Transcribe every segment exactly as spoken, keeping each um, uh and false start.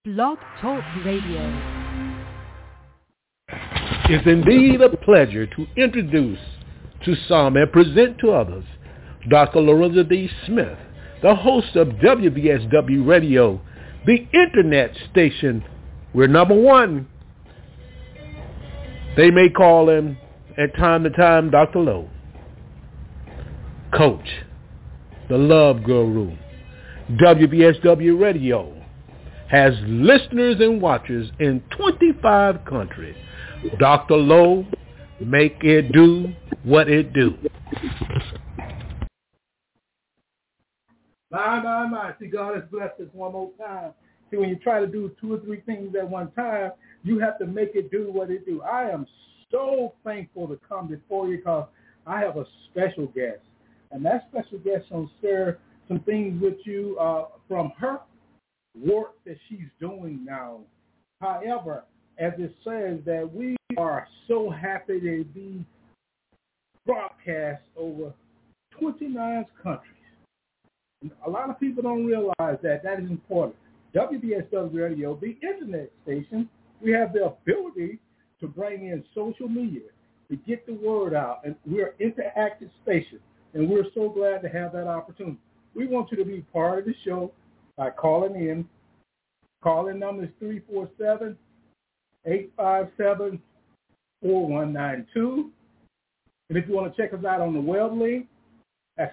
Blog Talk Radio. It's indeed a pleasure to introduce to some and present to others Doctor Lorenzo D. Smith, the host of W B S W Radio, the internet station. We're number one. They may call him at time to time Doctor Lowe. Coach, the Love Guru. W B S W Radio has listeners and watchers in twenty-five countries. Doctor Lowe, make it do what it do. My, my, my. See, God has blessed us one more time. See, when you try to do two or three things at one time, you have to make it do what it do. I am so thankful to come before you because I have a special guest. And that special guest will share some things with you uh, from her work that she's doing now. However, as it says that we are so happy to be broadcast over twenty-nine countries. A lot of people don't realize that. That is important. W B S W Radio, the internet station, we have the ability to bring in social media to get the word out. And we're an interactive station, and we're so glad to have that opportunity. We want you to be part of the show by calling in. Calling number is three four seven, eight five seven, four one nine two. And if you want to check us out on the web link, that's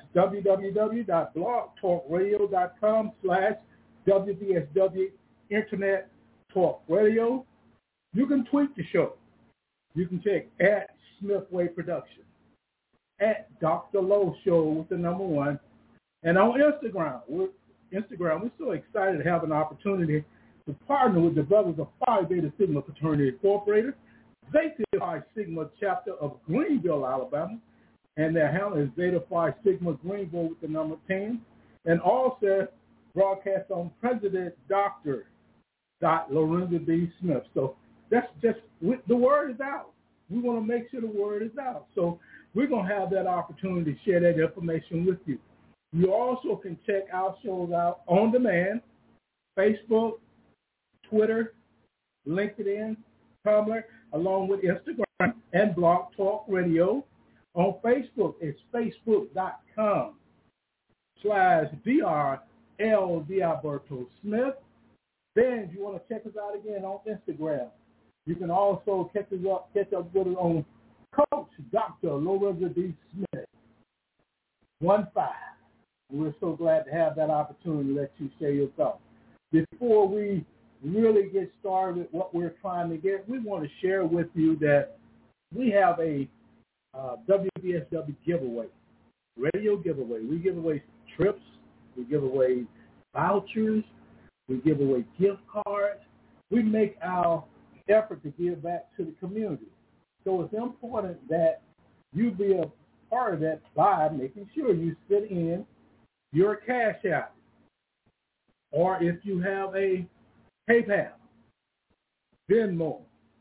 www.blogtalkradio.com slash WBSW Internet Talk Radio. You can tweet the show. You can check at Smithway Production, at Doctor Lowe Show with the number one. And on Instagram, we're, Instagram, we're so excited to have an opportunity to partner with the brothers of Phi Beta Sigma Fraternity Incorporated, Zeta Phi Sigma chapter of Greenville, Alabama, and their handle is Zeta Phi Sigma Greenville with the number ten, and also broadcast on President Doctor Dot Lorenzo D. Smith. So that's just, the word is out. We want to make sure the word is out. So we're going to have that opportunity to share that information with you. You also can check our shows out on demand, Facebook, Twitter, LinkedIn, Tumblr, along with Instagram and Blog Talk Radio. On Facebook, it's facebook.com slash D-R L Dialberto Smith. Then if you want to check us out again on Instagram, you can also catch us up, catch up with us on Coach Doctor Lorenzo D. Smith, one five. We're so glad to have that opportunity to let you share your thoughts. Before we really get started with what we're trying to get, we want to share with you that we have a uh, W B S W giveaway, radio giveaway. We give away trips, we give away vouchers, we give away gift cards. We make our effort to give back to the community. So it's important that you be a part of that by making sure you sit in your Cash App, or if you have a PayPal, Venmo,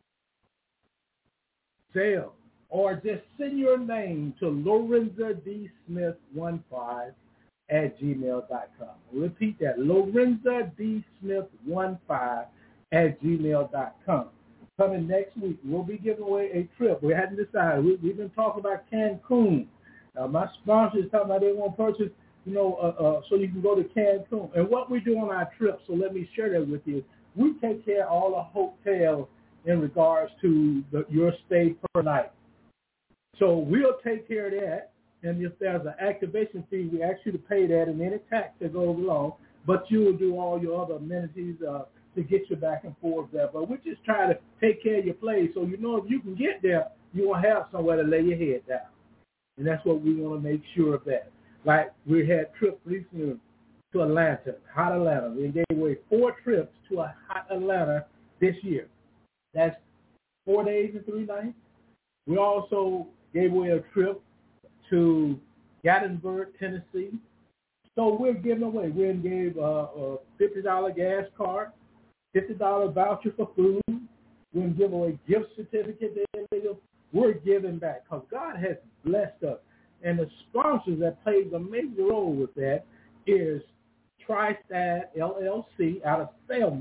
Zelle, or just send your name to Lorenzo D. Smith one five at gmail dot com. Repeat that, Lorenzo D. Smith one five at gmail dot com. Coming next week, we'll be giving away a trip. We hadn't decided. We, we've been talking about Cancun. Uh, my sponsors talking about they want to purchase, you know, uh, uh, so you can go to Cancun. And what we do on our trip, so let me share that with you, we take care of all the hotels in regards to the, your stay per night. So we'll take care of that. And if there's an activation fee, we ask you to pay that and any tax that goes along. But you will do all your other amenities uh, to get you back and forth there. But we just try to take care of your place so you know if you can get there, you will have somewhere to lay your head down. And that's what we want to make sure of that. Like we had trips recently to Atlanta, hot Atlanta. We gave away four trips to a hot Atlanta this year. That's four days and three nights. We also gave away a trip to Gatlinburg, Tennessee. So we're giving away. We gave uh, a fifty dollars gas card, fifty dollars voucher for food. We're going to give away gift certificate. We're giving back because God has blessed us. And the sponsors that plays a major role with that is TriStat L L C out of Selma,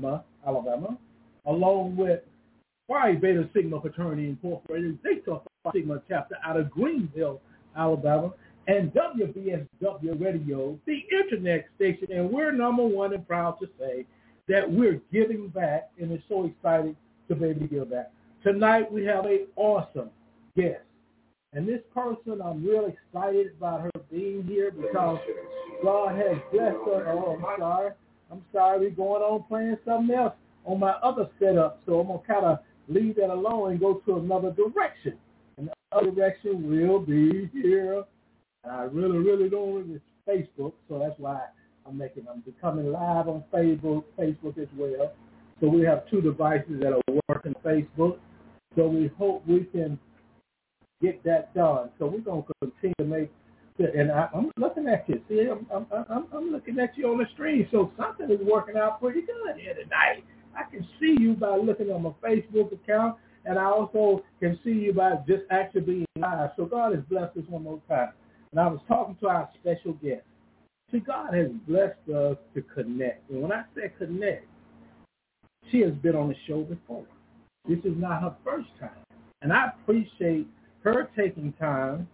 Alabama, along with Phi Beta Sigma Fraternity Incorporated, Zeta Phi Sigma chapter out of Greenville, Alabama, and W B S W Radio, the internet station. And we're number one and proud to say that we're giving back, and it's so exciting to be able to give back. Tonight we have an awesome guest. And this person, I'm real excited about her being here because God has blessed her. Oh, I'm sorry. I'm sorry. We're going on playing something else on my other setup. So I'm going to kind of leave that alone and go to another direction. And the other direction will be here. And I really, really don't really Facebook. So that's why I'm making, I'm becoming live on Facebook, Facebook as well. So we have two devices that are working Facebook. So we hope we can get that done. So we're going to continue to make it. And I, I'm looking at you. See, I'm, I'm, I'm, I'm looking at you on the screen. So something is working out pretty good here tonight. I can see you by looking on my Facebook account, and I also can see you by just actually being live. So God has blessed us one more time. And I was talking to our special guest. See, God has blessed us to connect. And when I say connect, she has been on the show before. This is not her first time. And I appreciate her taking time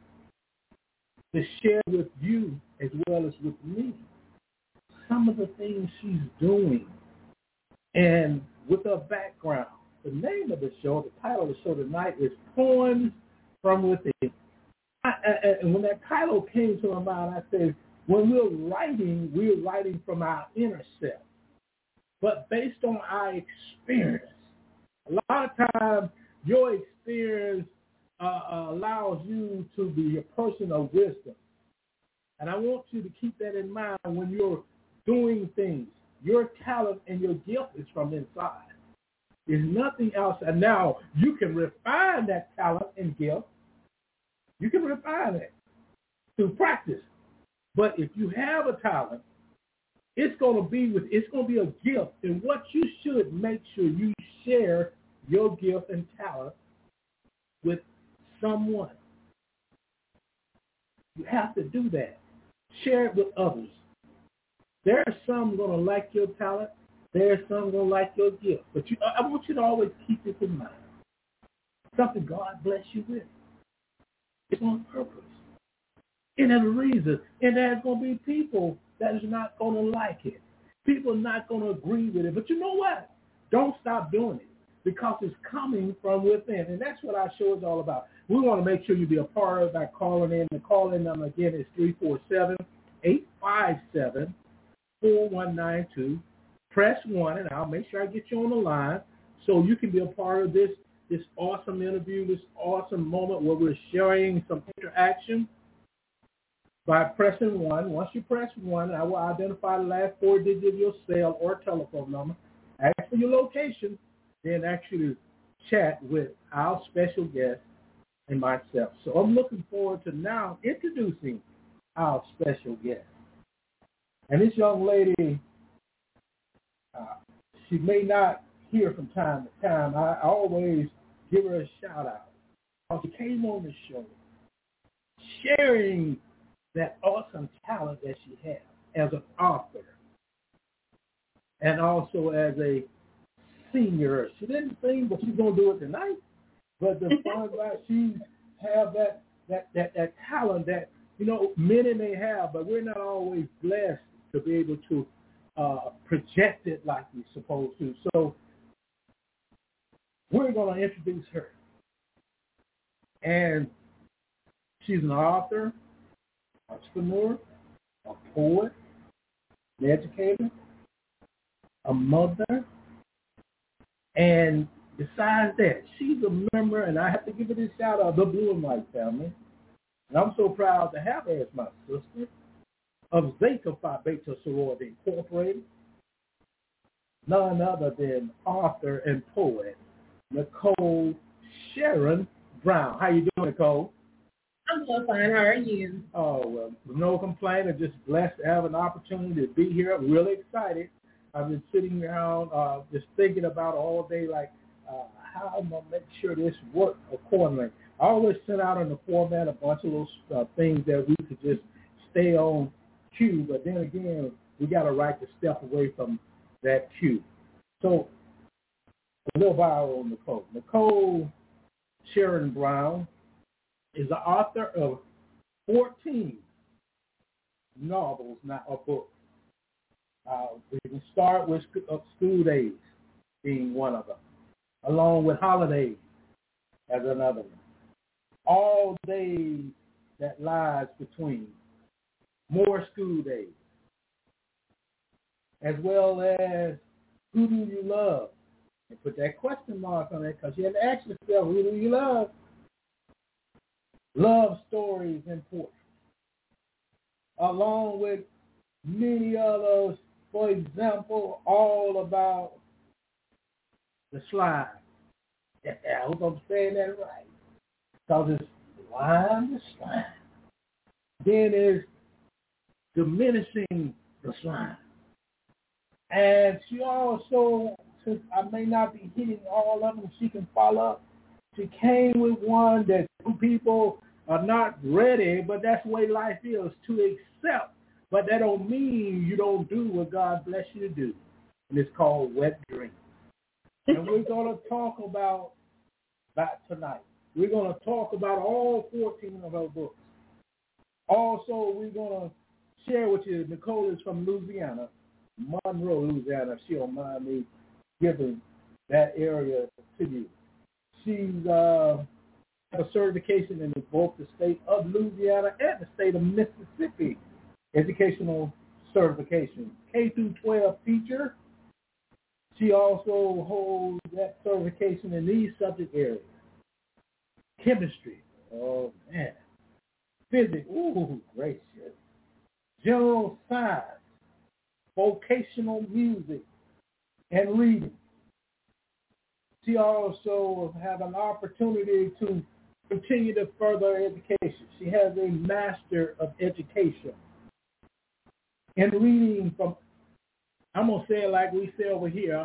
to share with you as well as with me some of the things she's doing. And with her background, the name of the show, the title of the show tonight is Poems from Within. I, I, and when that title came to my mind, I said, when we're writing, we're writing from our inner self. But based on our experience, a lot of times your experience uh, uh, allows you to be a person of wisdom. And I want you to keep that in mind when you're doing things. Your talent and your gift is from inside. There's nothing else. And now you can refine that talent and gift. You can refine it through practice. But if you have a talent, it's going to be with it's going to be a gift. And what you should make sure you share your gift and talent with someone. You have to do that. Share it with others. There are some going to like your talent. There are some going to like your gift. But you, I want you to always keep this in mind. Something God bless you with. It's on purpose. And there's a reason. And there's going to be people that is not going to like it. People are not going to agree with it. But you know what? Don't stop doing it because it's coming from within. And that's what our show is all about. We want to make sure you be a part of it by calling in. The call-in number, again, is three four seven, eight five seven, four one nine two. Press one, and I'll make sure I get you on the line so you can be a part of this, this awesome interview, this awesome moment where we're sharing some interaction. By pressing one, once you press one, I will identify the last four digits of your cell or telephone number, ask for your location, then actually chat with our special guest and myself. So I'm looking forward to now introducing our special guest. And this young lady, uh, she may not hear from time to time. I, I always give her a shout out. She came on the show sharing that awesome talent that she has as an author and also as a singer. She didn't sing, but she's going to do it tonight. But the fun about she have that, that, that, that talent that, you know, many may have, but we're not always blessed to be able to uh, project it like we're supposed to. So we're going to introduce her. And she's an author, entrepreneur, a poet, an educator, a mother, and besides that, she's a member, and I have to give it a shout out, the Blue and White family. And I'm so proud to have her as my sister, of Zeta Phi Beta Sorority Incorporated, none other than author and poet, Nicole Sharon Brown. How you doing, Nicole? I'm so fine. How are you? Oh, well, no complaint. I'm just blessed to have an opportunity to be here. I'm really excited. I've been sitting around uh, just thinking about all day, like, uh, how I'm going to make sure this works accordingly. I always send out in the format a bunch of those uh, things that we could just stay on cue, but then again, we got to right to step away from that cue. So little bio on Nicole. Nicole Sharon Brown is the author of fourteen novels, not a book. Uh, we can start with School Days being one of them, along with Holidays as another one. All Days that lies between, More School Days, as well as Who Do You Love? And put that question mark on it because you have to ask yourself, who do you love? Love stories important, along with many others. For example, all about the slime. Yeah, I hope I'm saying that right. Because it's slime, the slime. Then there's diminishing the slime. And she also, since I may not be hitting all of them, she can follow up. She came with one that people are not ready, but that's the way life is, to accept. But that don't mean you don't do what God bless you to do. And it's called Wet Dreams. And we're going to talk about that tonight. We're going to talk about all fourteen of her books. Also, we're going to share with you, Nicole is from Louisiana, Monroe, Louisiana. She don't mind me giving that area to you. She's uh, have a certification in both the state of Louisiana and the state of Mississippi. Educational certification, K through twelve teacher. She also holds that certification in these subject areas. Chemistry, oh man. Physics, ooh, gracious. General science, vocational music, and reading. She also has an opportunity to continue to further education. She has a Master of Education in reading from, I'm going to say it like we say over here,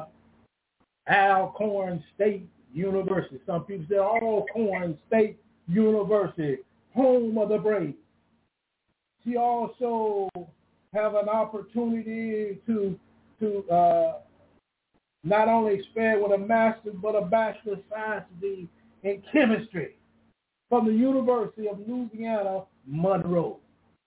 Alcorn State University. Some people say Alcorn State University, home of the Braves. She also have an opportunity to to uh, not only expand with a master's but a bachelor of science degree in chemistry from the University of Louisiana, Monroe.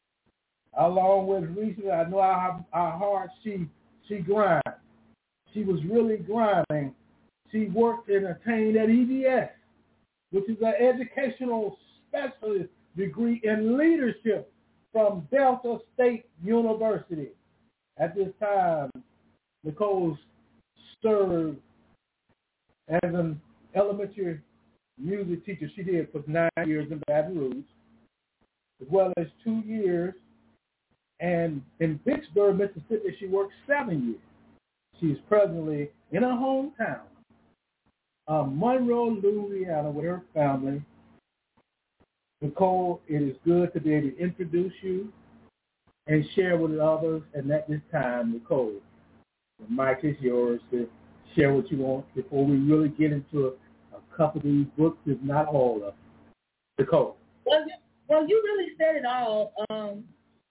Along with recently, I know how, how hard she she grinds. She was really grinding. She worked and attained at E D S, which is an educational specialist degree in leadership from Delta State University. At this time, Nicole served as an elementary music teacher. She did for nine years in Baton Rouge, as well as two years. And in Vicksburg, Mississippi, she worked seven years. She's presently in her hometown, uh, Monroe, Louisiana, with her family. Nicole, it is good to be able to introduce you and share with others. And at this time, Nicole, the mic is yours to share what you want before we really get into a, a couple of these books, if not all of them. Nicole. Well, well, you really said it all. Um,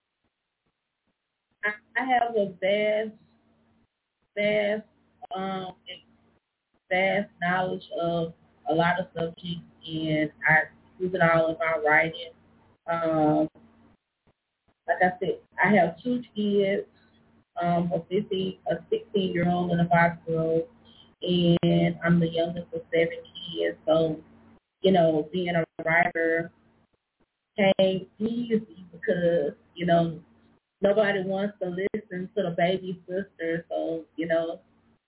I, I have a vast, vast, um, vast knowledge of a lot of subjects, and I use it all in my writing. Um, like I said, I have two kids, um, a fifteen, a sixteen-year-old and a five-year-old, and I'm the youngest of seven kids. So, you know, being a writer came easy because, you know, nobody wants to listen to the baby sister. So, you know,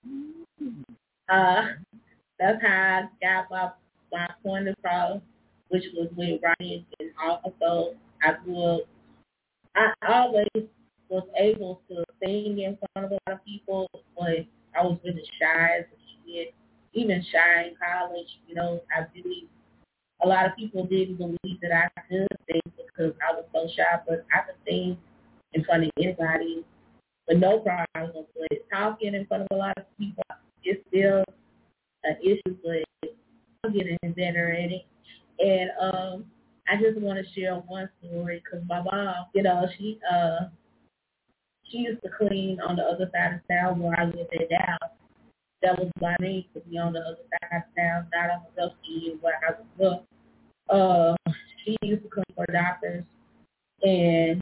uh, that's how I got my, my point across, which was with writing. And also, I grew up, I always was able to sing in front of a lot of people, but I was really shy as a kid, even shy in college. You know, I really, a lot of people didn't believe that I could sing because I was so shy, but I could sing in front of anybody with no problem. But talking in front of a lot of people is still an issue, but I'm getting better at it. And um, I just want to share one story because my mom, you know, she uh, she used to clean on the other side of town where I lived at now. that was my need to be on the other side of town, not on the Tuskegee where I was up. Uh, she used to come for doctors, and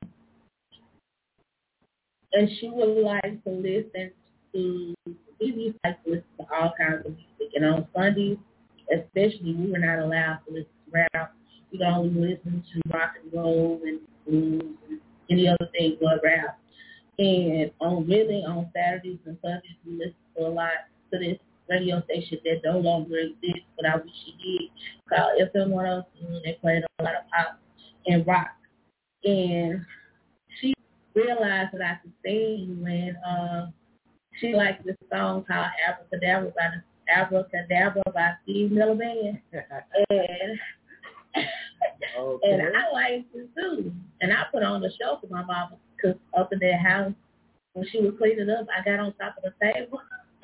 and she would like to listen to, we used to like to listen to all kinds of music. And on Sundays, especially, we were not allowed to listen to rap. We could only listen to rock and roll and blues and any other thing but rap. And on really on Saturdays and Sundays, we listened to a lot to this radio station that no longer exists, but I wish it did, called F M one oh two. They played a lot of pop and rock. And she realized that I could sing when uh, she liked this song called Abracadabra by the Abracadabra by Steve Miller Band. and okay. and I liked it too. And I put on the show for my mama because up in their house, when she was cleaning up, I got on top of the table.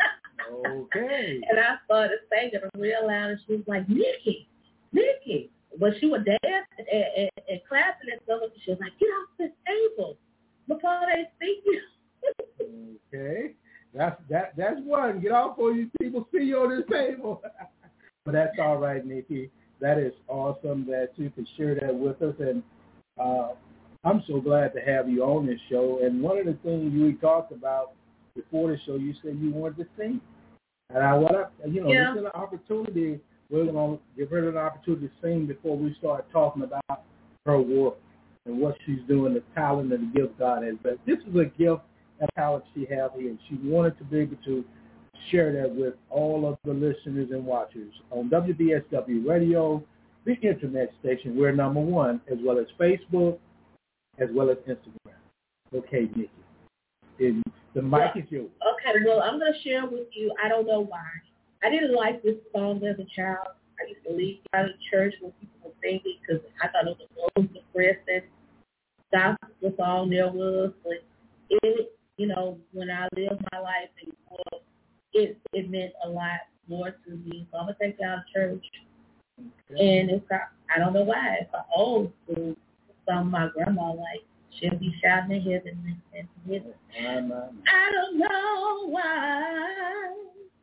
Okay. And I started singing real loud, and she was like, Nikki, Nikki. But she would dance and, and, and clapping and stuff, and she was like, get off this table before they see you. Okay. That's that. That's one. Get off before you people see you on this table. But that's all right, Nikki. That is awesome that you can share that with us, and uh, I'm so glad to have you on this show. And one of the things you talked about before the show, you said you wanted to sing. And I want to, you know, Yeah. this is an opportunity. We're going to give her an opportunity to sing before we start talking about her work and what she's doing, the talent and the gift God has. But this is a gift and talent she has here, and she wanted to be able to share that with all of the listeners and watchers on W B S W Radio, the internet station. We're number one, as well as Facebook, as well as Instagram. Okay, Nikki. And the mic well, is yours. Okay, well, I'm going to share with you, I don't know why. I didn't like this song as a child. I used to leave out of church when people were singing because I thought it was the most depressing gospel song there was. But it, you know, when I lived my life and grew up, it, it meant a lot more to me. So I'm going to take it out of church. Okay. And it's got, I don't know why. It's an old school song my grandma liked. She'll be shouting in heaven and heaven. I don't know why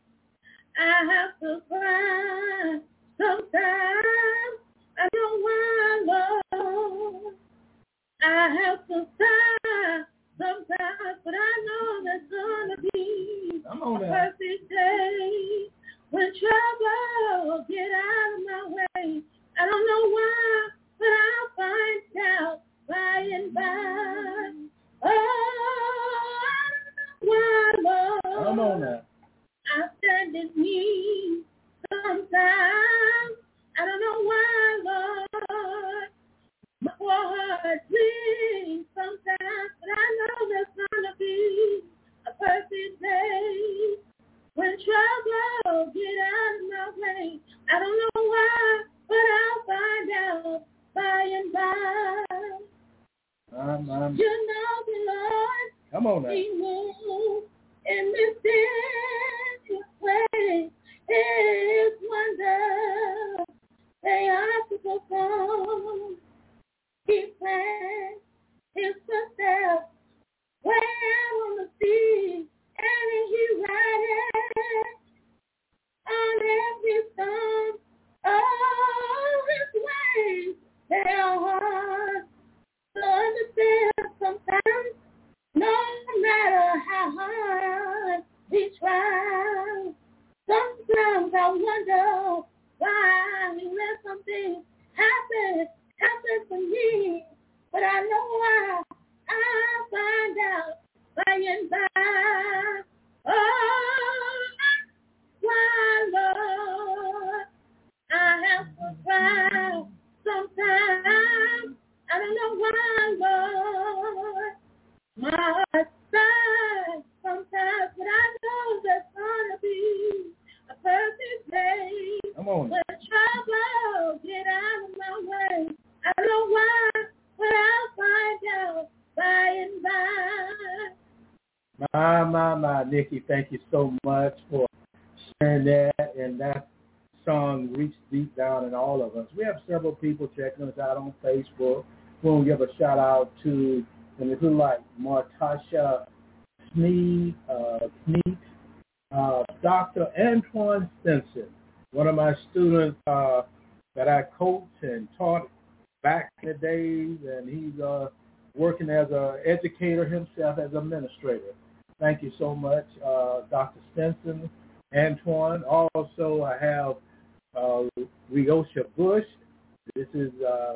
I have to cry sometimes. I know why, Lord. I have to cry sometimes, but I know there's gonna be a perfect day when trouble get out of my way. I don't know why, but I'll find out by and by. Oh, I don't know why, Lord. Come on now. I stand in need sometimes. I don't know why, Lord. My poor heart bleeds sometimes, but I know there's gonna be a perfect day when trouble get out of my way. I don't know why, but I'll find out by and by. Um, um, you know the Lord. Come on now. He moves in mysterious way. His wonder they are to perform. He plans his footsteps way out on the sea, and he rides on every storm. Oh, his ways they are hard to understand sometimes, no matter how hard we try. Sometimes I wonder why he let something happen, happen to me, but I know why. I'll find out by and by. Oh, why, Lord, I have to cry sometimes. I don't know why, Lord. My heart sighs sometimes, but I know there's gonna be a perfect day. Come on. When trouble get out of my way. I don't know why, but I'll find out by and by. My, my, my, Nikki, thank you so much for sharing that. And that song reached deep down in all of us. We have several people checking us out on Facebook. We want to give a shout out to, and if you like, Martasha Sneed, uh, Sneed, uh, Doctor Antoine Stinson, one of my students uh, that I coached and taught back in the days, and he's uh, working as an educator himself, as an administrator. Thank you so much, uh, Doctor Stinson, Antoine. Also, I have uh, Riosha Bush. This is uh,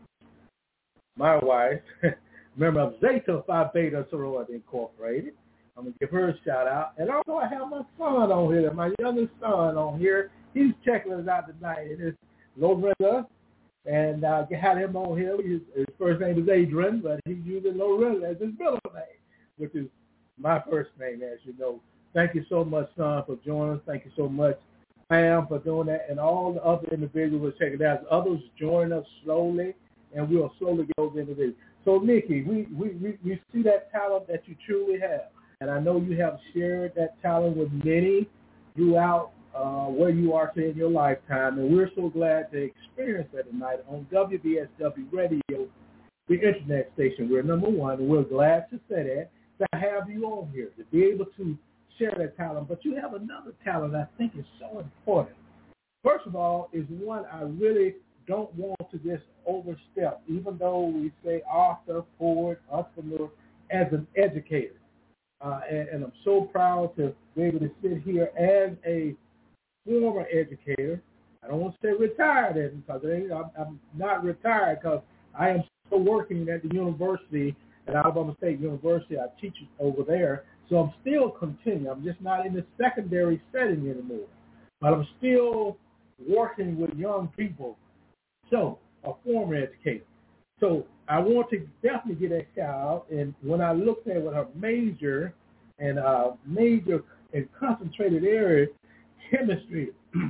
my wife, member of Zeta Phi Beta Sorority Incorporated. I'm going to give her a shout out. And also I have my son on here, my youngest son on here. He's checking us out tonight. It is Lorenza. And I uh, had him on here. His, his first name is Adrian, but he's using Lorenza as his middle name, which is my first name, as you know. Thank you so much, son, for joining us. Thank you so much, Pam, for doing that. And all the other individuals are checking out. Others join us slowly, and we'll slowly get those individuals. So, Nikki, we, we, we, we see that talent that you truly have. And I know you have shared that talent with many throughout uh, where you are today in your lifetime. And we're so glad to experience that tonight on W B S W Radio, the internet station. We're number one, and we're glad to say that, to have you on here, to be able to share that talent. But you have another talent I think is so important. First of all, is one I really don't want to just overstep, even though we say author, poet, entrepreneur, as an educator. Uh, and, and I'm so proud to be able to sit here as a former educator. I don't want to say retired, because I'm, I'm not retired, because I am still working at the university, at Alabama State University. I teach over there. So I'm still continuing. I'm just not in the secondary setting anymore. But I'm still working with young people. So, a former educator. So I want to definitely get that shout out. And when I looked at what her major and uh, major and concentrated area, chemistry,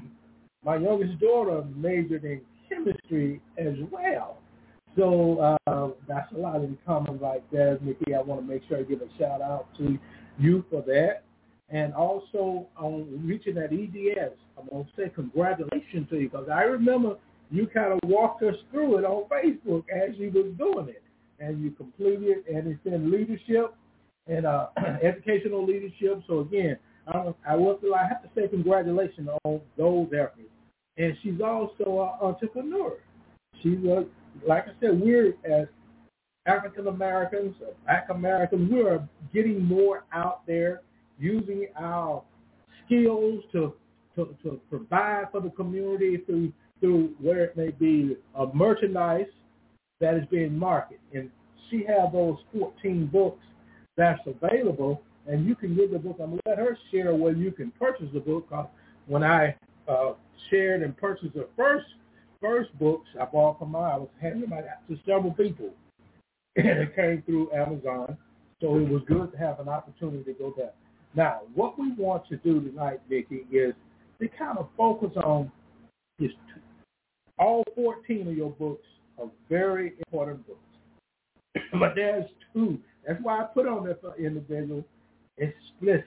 my youngest daughter majored in chemistry as well. So uh, that's a lot in common like that. Nikki, I want to make sure I give a shout out to you for that. And also on reaching that E D S, I'm going to say congratulations to you, because I remember you kind of walked us through it on Facebook as you was doing it. And you completed it, and it's in leadership and uh, educational leadership. So, again, I, I, will, I have to say congratulations on those efforts. And she's also an entrepreneur. She's, a, like I said, we're as African Americans, Black Americans, we are getting more out there using our skills to, to, to provide for the community through through where it may be a merchandise that is being marketed. And she has those fourteen books that's available, and you can get the book. I'm going to let her share where you can purchase the book. Cause when I uh, shared and purchased the first first books I bought from her, I was handing them out to several people, and it came through Amazon. So it was good to have an opportunity to go there. Now, what we want to do tonight, Vicki, is to kind of focus on is all fourteen of your books are very important books. But there's two. That's why I put on there for individual explicit.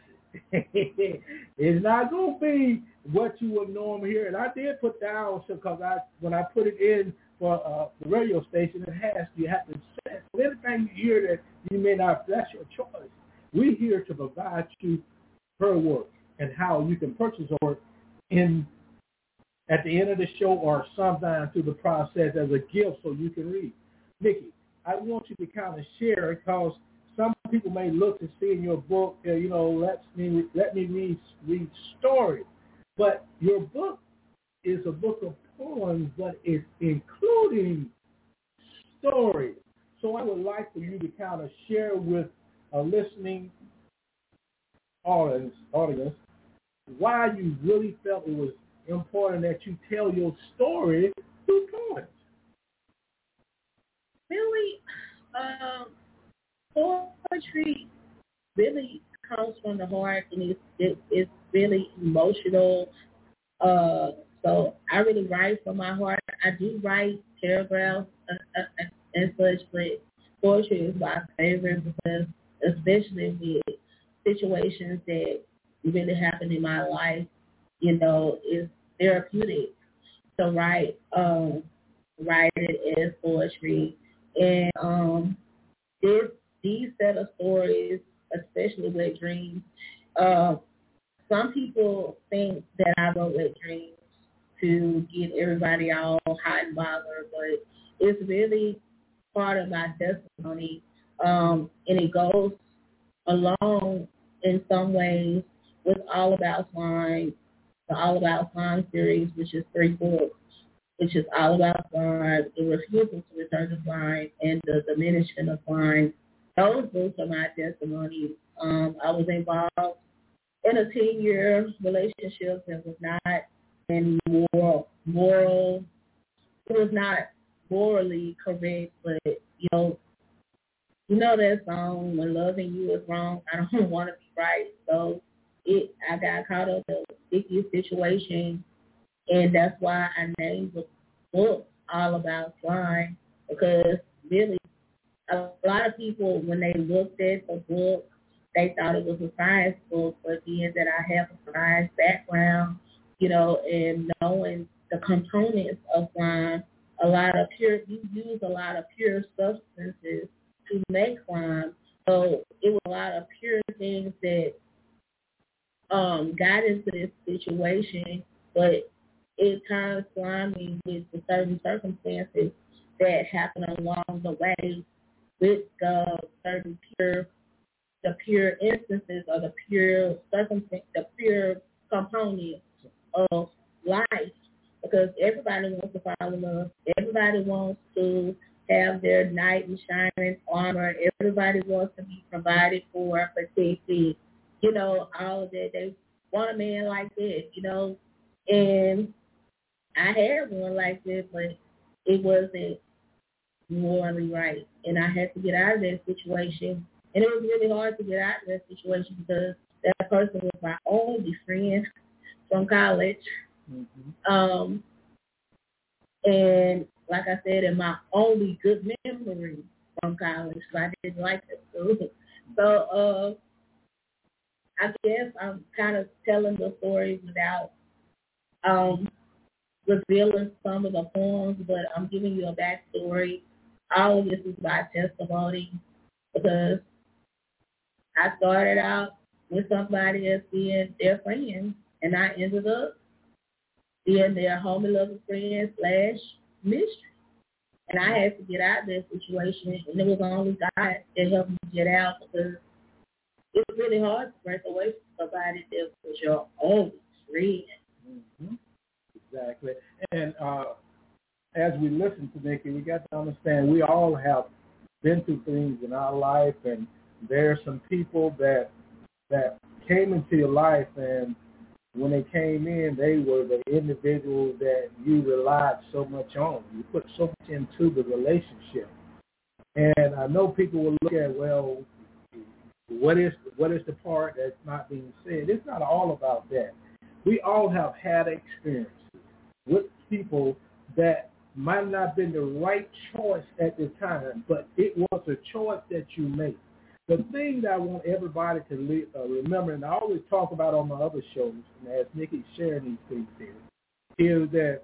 It's not going to be what you would normally hear. And I did put down, because I when I put it in for uh, the radio station, it has you have to say anything you hear that you may not, that's your choice. We're here to provide you her work and how you can purchase her work in at the end of the show or sometime through the process as a gift so you can read. Nikki, I want you to kind of share, because some people may look and see in your book, uh, you know, let me let me read read stories. But your book is a book of poems, but it's including stories. So I would like for you to kind of share with a listening audience, audience why you really felt it was important that you tell your story through poems. Really, um, poetry really comes from the heart, and it's, it, it's really emotional. Uh, so I really write from my heart. I do write paragraphs uh, uh, and such, but poetry is my favorite, because especially with situations that really happen in my life, you know, it's therapeutic to write, um, write it as poetry. And um, this, these set of stories, especially with dreams, uh, some people think that I wrote wet dreams to get everybody all hot and bothered, but it's really part of my testimony, um, and it goes along in some ways with All About Slime, the All About Slime series, which is three books, which is All About Slime, The Refusal to Return to Slime, and The Diminishment of Slime. Those books are my testimony. Um, I was involved in a ten-year relationship that was not in moral, moral, it was not morally correct, but, you know, you know that song, When Loving You Is Wrong, I Don't Want to Be Right. So it, I got caught up in a sticky situation, and that's why I named the book All About Slime, because really a lot of people, when they looked at the book, they thought it was a science book, but being that I have a science background, you know, and knowing the components of slime, a lot of pure, you use a lot of pure substances to make slime. So it was a lot of pure things that um, got into this situation, but it turned slimy with the certain circumstances that happened along the way with the certain pure, the pure instances or the pure circumstance, the pure components of life, because everybody wants to fall in love. Everybody wants to have their knight in shining armor. Everybody wants to be provided for, protected, you know, all of that. They want a man like that, you know. And I had one like that, but it wasn't morally right. And I had to get out of that situation. And it was really hard to get out of that situation because that person was my only friend from college. Mm-hmm. Um, and like I said, and my only good memory from college, so I didn't like that school. So uh, I guess I'm kind of telling the story without um, revealing some of the poems, but I'm giving you a backstory. All of this is my testimony because I started out with somebody as being their friend, and I ended up being their homie loving friend slash mystery. And I had to get out of that situation, and it was only God that helped me get out because it's really hard to break away from somebody that was your only friend. Mm-hmm. Exactly. And uh, as we listen to Nikki, we got to understand we all have been through things in our life, and there are some people that that came into your life, and when they came in, they were the individuals that you relied so much on. You put so much into the relationship. And I know people will look at, well, what is what is the part that's not being said? It's not all about that. We all have had experiences with people that might not have been the right choice at the time, but it was a choice that you made. The thing that I want everybody to le- uh, remember, and I always talk about on my other shows, and as Nikki's sharing these things here, is that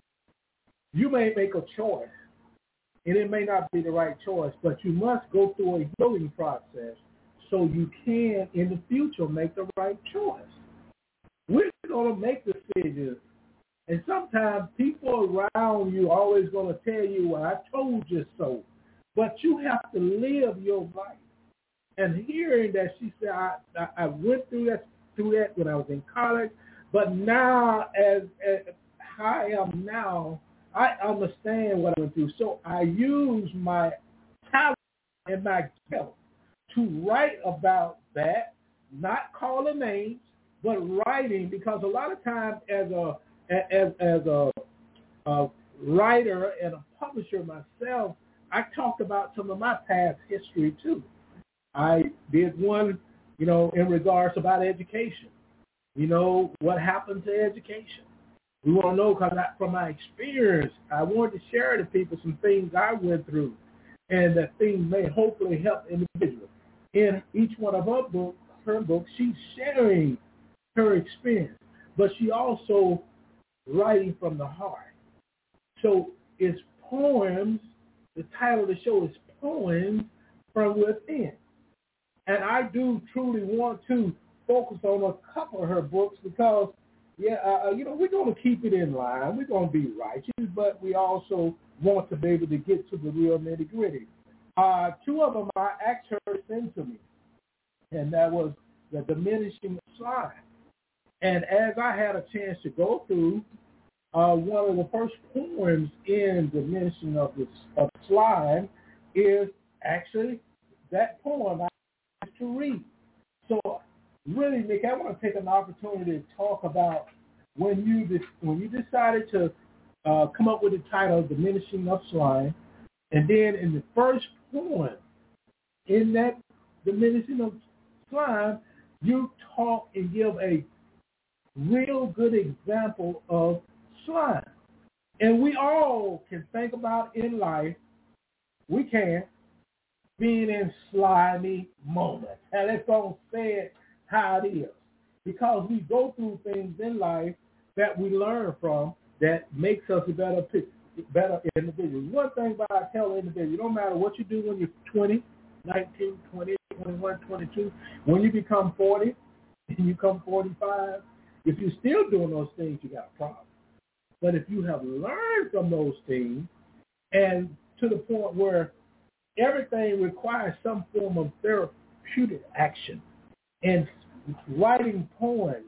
you may make a choice, and it may not be the right choice, but you must go through a healing process so you can, in the future, make the right choice. We're going to make decisions, and sometimes people around you are always going to tell you, well, I told you so, but you have to live your life. And hearing that she said, I, I, I went through that through that when I was in college, but now as, as how I am now, I understand what I went through. So I use my talent and my gift to write about that, not calling names, but writing, because a lot of times as a as as a, a writer and a publisher myself, I talked about some of my past history too. I did one, you know, in regards about education. You know, what happened to education? We want to know because from my experience, I wanted to share to people some things I went through, and that things may hopefully help individuals. In each one of her books, her books, she's sharing her experience, but she also writing from the heart. So it's poems. The title of the show is Poems from Within. And I do truly want to focus on a couple of her books because, yeah, uh, you know, we're going to keep it in line. We're going to be righteous, but we also want to be able to get to the real nitty-gritty. Uh, two of them I asked her to send to me, and that was The Diminishing of Slime. And as I had a chance to go through, uh, one of the first poems in Diminishing of, the, of Slime is actually that poem I asked to read. So really, Nick, I want to take an opportunity to talk about when you de- when you decided to uh, come up with the title Diminishing of Slime, and then in the first poem in that Diminishing of Slime, you talk and give a real good example of slime. And we all can think about in life, we can, being in slimy moments. And let's go and say it how it is. Because we go through things in life that we learn from that makes us a better better individual. One thing about I tell individuals, no matter what you do when you're twenty, nineteen, twenty, twenty-one, twenty-two, when you become forty and you come forty-five, if you're still doing those things, you got a problem. But if you have learned from those things and to the point where everything requires some form of therapeutic action, and writing poems,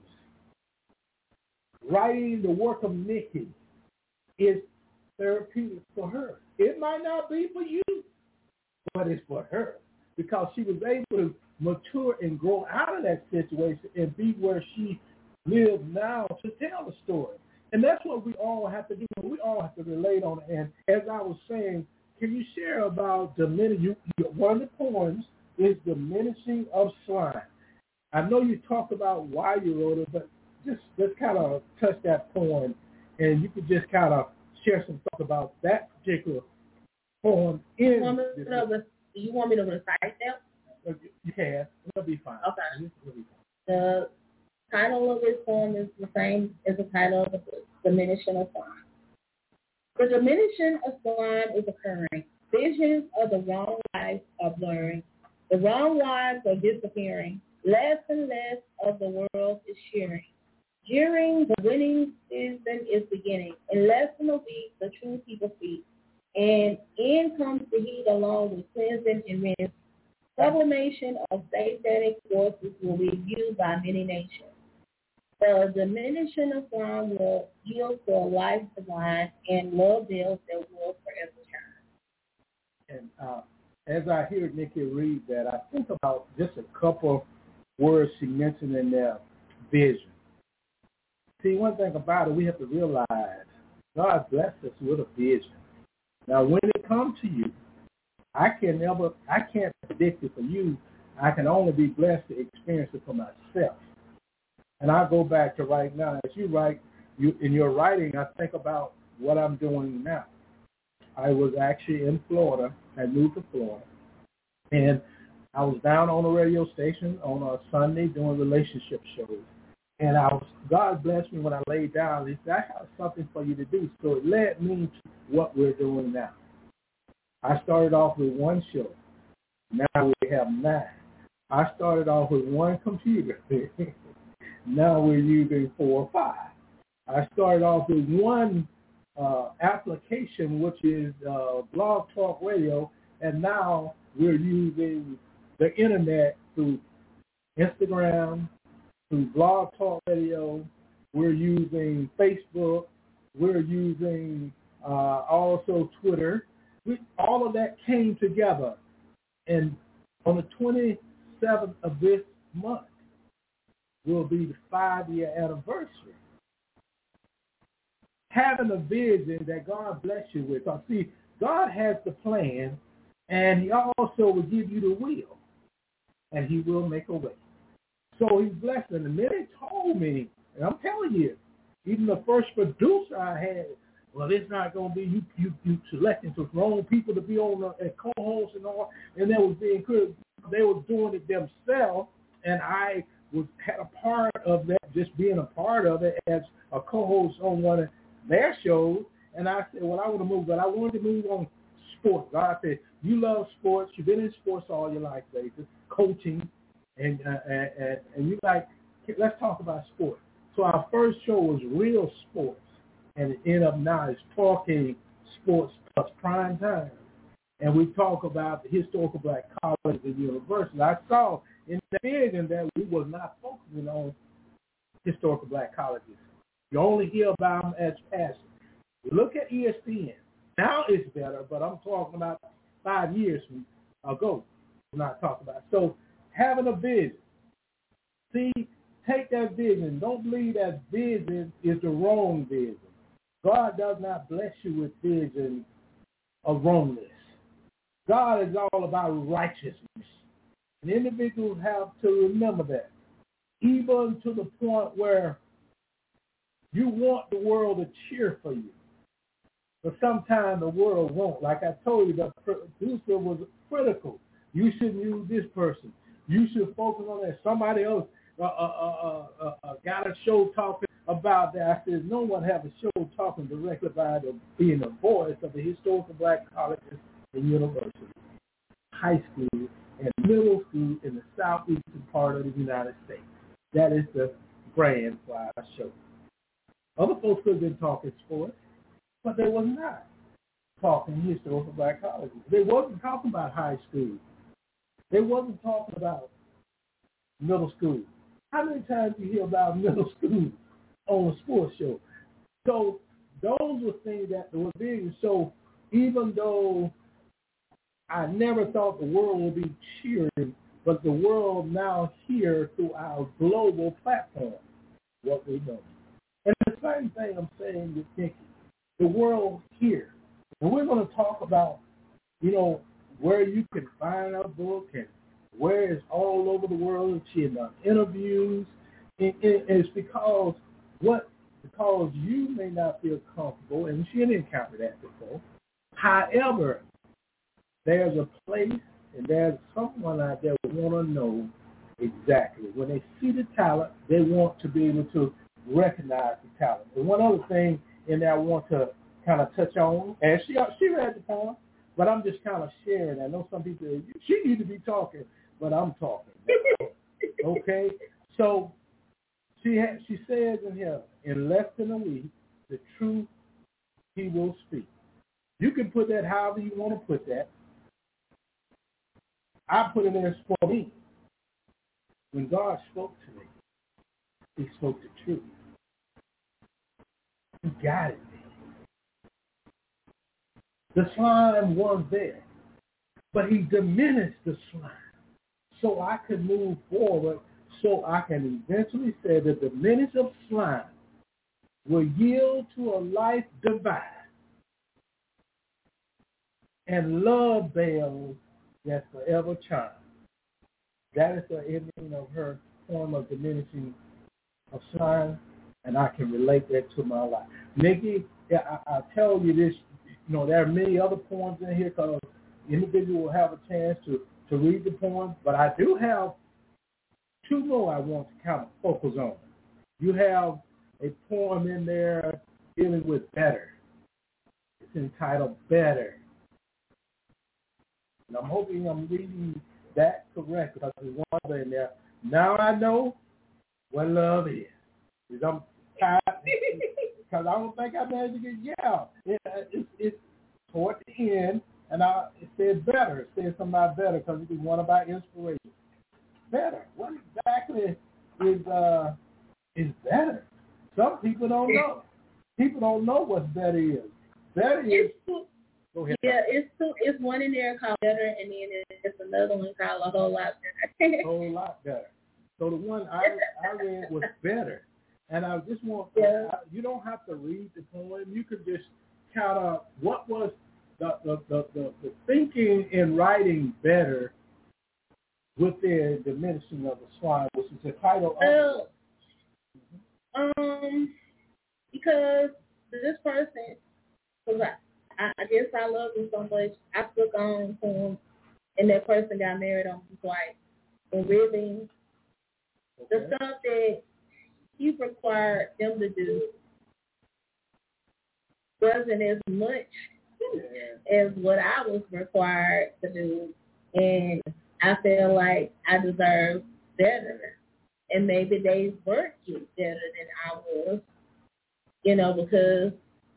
writing the work of Nikki is therapeutic for her. It might not be for you, but it's for her because she was able to mature and grow out of that situation and be where she lives now to tell the story. And that's what we all have to do. We all have to relate on it. And as I was saying, can you share about diminishing? One of the poems is Diminishing of Slime. I know you talked about why you wrote it, but just let's kind of touch that poem, and you could just kind of share some thoughts about that particular poem. In you want me to, know, you want me to recite them? You can. It'll be fine. Okay. It'll be fine. The title of this poem is the same as the title of the book, Diminishing of Slime. The diminishing of slime is occurring. Visions of the wrong lives are blurring. The wrong lives are disappearing. Less and less of the world is sharing. During the winning season is beginning. In less than a week, the true people speak. And in comes the heat along with cleansing and rinse. Sublimation of satanic forces will be viewed by many nations. The diminishing of slime will yield to a life divine, and love builds that will forever shine. And uh, as I hear Nikki read that, I think about just a couple words she mentioned in there, vision. See, one thing about it, we have to realize God blessed us with a vision. Now, when it comes to you, I can never, I can't predict it for you. I can only be blessed to experience it for myself. And I go back to right now. As you write, you in your writing, I think about what I'm doing now. I was actually in Florida. I moved to Florida. And I was down on a radio station on a Sunday doing relationship shows. And I was, God blessed me when I laid down. He said, I have something for you to do. So it led me to what we're doing now. I started off with one show. Now we have nine. I started off with one computer. Now we're using four or five. I started off with one uh, application, which is uh, Blog Talk Radio, and now we're using the internet through Instagram, through Blog Talk Radio. We're using Facebook. We're using uh, also Twitter. We, all of that came together, and on the twenty-seventh of this month will be the five-year anniversary. Having a vision that God bless you with. Because, see, God has the plan, and he also will give you the will, and he will make a way. So he's blessed. And the minute he told me, and I'm telling you, even the first producer I had, well, it's not going to be you, you, you selecting the wrong people to be on the co-host and all, and they was being good. They were doing it themselves, and I was had a part of that, just being a part of it as a co-host on one of their shows. And I said, well, I want to move, but I wanted to move on sports. God said, you love sports. You've been in sports all your life, baby, coaching. And, uh, and, and, and you like, let's talk about sports. So our first show was Real Sports, and it ended up now is Talking Sports Plus Prime Time. And we talk about the historical black colleges and universities. I saw in the vision that we were not focusing on historical black colleges. You only hear about them as passive. Look at E S P N. Now it's better, but I'm talking about five years ago. I'm not talking about. So having a vision. See, take that vision. Don't believe that vision is the wrong vision. God does not bless you with vision of wrongness. God is all about righteousness. And individuals have to remember that. Even to the point where you want the world to cheer for you. But sometimes the world won't. Like I told you, the producer was critical. You shouldn't use this person. You should focus on that. Somebody else uh, uh, uh, uh, uh, got a show talking about that. I said, no one have a show talking directly about the, being the voice of the historical black colleges and universities, high school, and middle school in the southeastern part of the United States. That is the brand for our show. Other folks could have been talking sports, but they were not talking historical black colleges. They wasn't talking about high school. They wasn't talking about middle school. How many times do you hear about middle school on a sports show? So those were things that were big. So even though I never thought the world would be cheering, but the world now here through our global platform, what we're doing. And the same thing I'm saying with Nikki. The world here. And we're going to talk about, you know, where you can find our book and where it's all over the world. And she had done interviews. And, and it's because what? Because you may not feel comfortable, and she didn't encounter that before. However, there's a place and there's someone out there who want to know exactly. When they see the talent, they want to be able to recognize the talent. And one other thing in there I want to kind of touch on, and she she read the poem, but I'm just kind of sharing. I know some people, she need to be talking, but I'm talking. Okay? So she ha- she says in here, in less than a week, the truth he will speak. You can put that however you want to put that. I put it there for me. When God spoke to me, he spoke the truth. He guided me. The slime was there, but he diminished the slime so I could move forward, so I can eventually say the diminish of slime will yield to a life divine and love bells that forever charm. That is the ending of her form of diminishing of slime, and I can relate that to my life. Nikki, I, I tell you this, you know, there are many other poems in here because the individual will have a chance to, to read the poems, but I do have two more I want to kind of focus on. You have a poem in there dealing with better. It's entitled Better. And I'm hoping I'm reading that correct because there's one other in there. Now I know what love is. Because I'm tired. Because I don't think I managed to get yeah. It, it, it's toward the end, and I, it said better. It said something about better because it was one about inspiration. Better. What exactly is uh, is better? Some people don't know. People don't know what better is. Better is. Go ahead. Yeah, it's two, it's one in there called Better, and then it's another one called A Whole Lot Better. A whole lot better. So the one I I read was better, and I just want yeah. I, you don't have to read the poem. You could just count up what was the the, the, the, the thinking in writing better with the diminishing of the slime, which is the title of uh, Um, because this person, because I. I, I guess I love him so much. I took on to him, and that person got married on his wife. And really, okay. the stuff that he required them to do wasn't as much yeah. as what I was required to do. And I feel like I deserve better. And maybe they work it better than I was, you know, because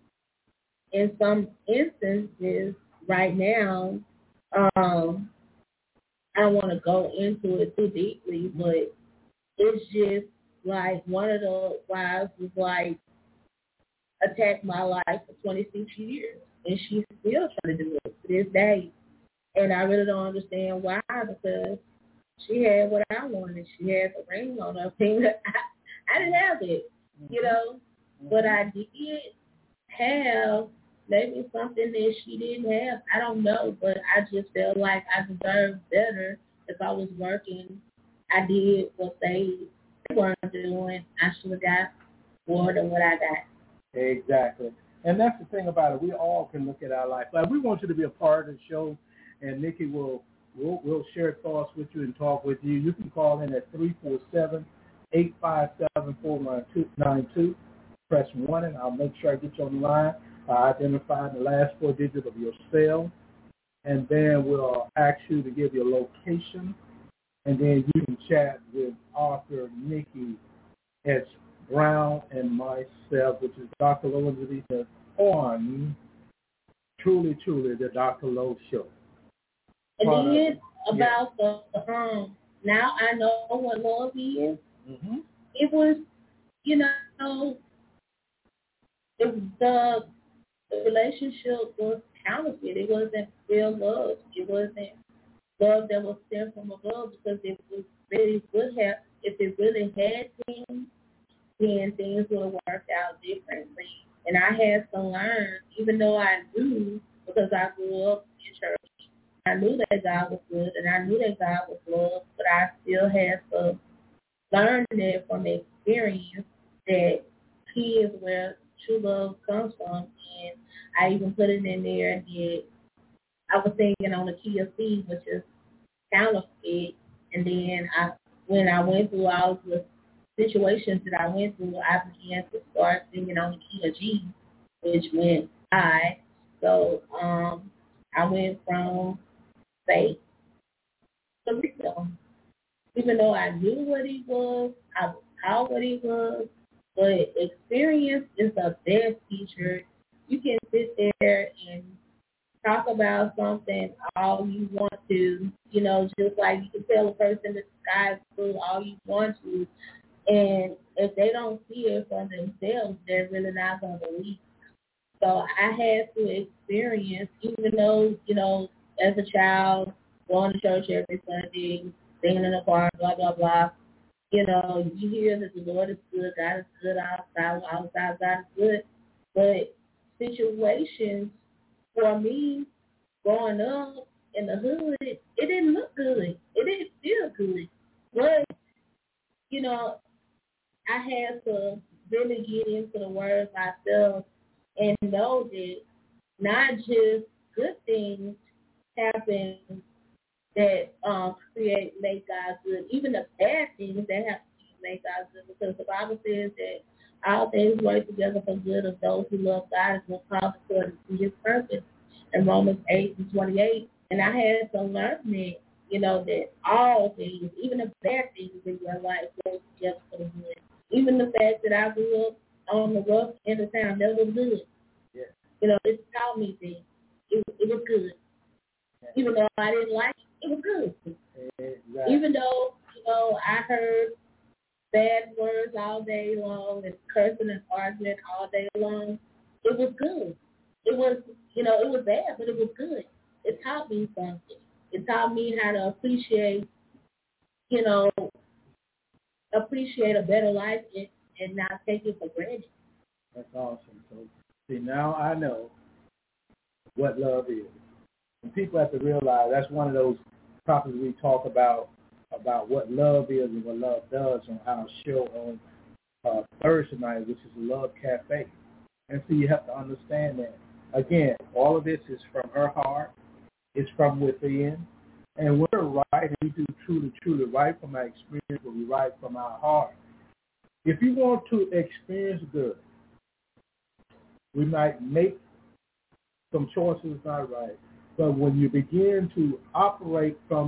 in some instances right now, um, I don't want to go into it too deeply, but it's just like one of the wives was like, attacked my life for twenty-six years, and she's still trying to do it to this day. And I really don't understand why, because she had what I wanted. She had the ring on her finger. I, I didn't have it, you know, but I did have maybe something that she didn't have. I don't know, but I just felt like I deserved better if I was working. I did what they weren't doing. I should have got more than what I got. Exactly. And that's the thing about it. We all can look at our life. Like, we want you to be a part of the show, and Nikki will we'll, we'll share thoughts with you and talk with you. You can call in at three four seven, eight five seven, four nine two. Press one, and I'll make sure I get you on the line. I identify the last four digits of your cell, and then we'll ask you to give your location, and then you can chat with author Nikki S. Brown and myself, which is Doctor Lowe Elizabeth, on Truly, Truly, the Doctor Lowe Show. And then about yeah. the, um, now I know what love is. Mm-hmm. It was, you know, it, the, the relationship was counterfeit. It wasn't real love. It wasn't love that was sent from above, because if it really would have, if it really had been, then things would have worked out differently. And I had to learn, even though I knew, because I grew up in church, I knew that God was good, and I knew that God was love, but I still had to learn that from experience, that He is where true love comes from. And I even put it in there that I was thinking on the key of C, which is counterfeit, and then I, when I went through all the situations that I went through, I began to start thinking on the key of G, which went I. So um, I went from faith to real. Even though I knew what he was, I was taught what he was, but experience is the best teacher. You can sit there and talk about something all you want to, you know, just like you can tell a person the sky is blue all you want to. And if they don't see it for themselves, they're really not going to believe. So I had to experience, even though, you know, as a child, going to church every Sunday, singing in the choir, blah, blah, blah, you know, you hear that the Lord is good, God is good, outside, outside, God is good. But situations for me growing up in the hood, it didn't look good. It didn't feel good. But, you know, I had to really get into the word myself and know that not just good things happen that um, create, make God good, even the bad things that have to make God good, because the Bible says that all things work together for good of those who love God and will call according to His purpose in Romans eight and twenty-eight. And I had to learn that, you know, that all things, even the bad things in your life, work together for the good. Even the fact that I grew up on the rough end of town, that was good. Yeah. You know, it taught me things. It, it was good. Yeah. Even though I didn't like it, it was good. Exactly. Even though, you know, I heard bad words all day long and cursing and arguing all day long, it was good. It was, you know, it was bad, but it was good. It taught me something. It taught me how to appreciate, you know, appreciate a better life and, and not take it for granted. That's awesome. So, see, now I know what love is. And people have to realize that's one of those topics we talk about, about what love is and what love does on our show on uh, Thursday night, which is Love Cafe. And so you have to understand that. Again, all of this is from her heart. It's from within. And we're right, and we do truly, truly right from our experience, but we write from our heart. If you want to experience good, we might make some choices not right. But when you begin to operate from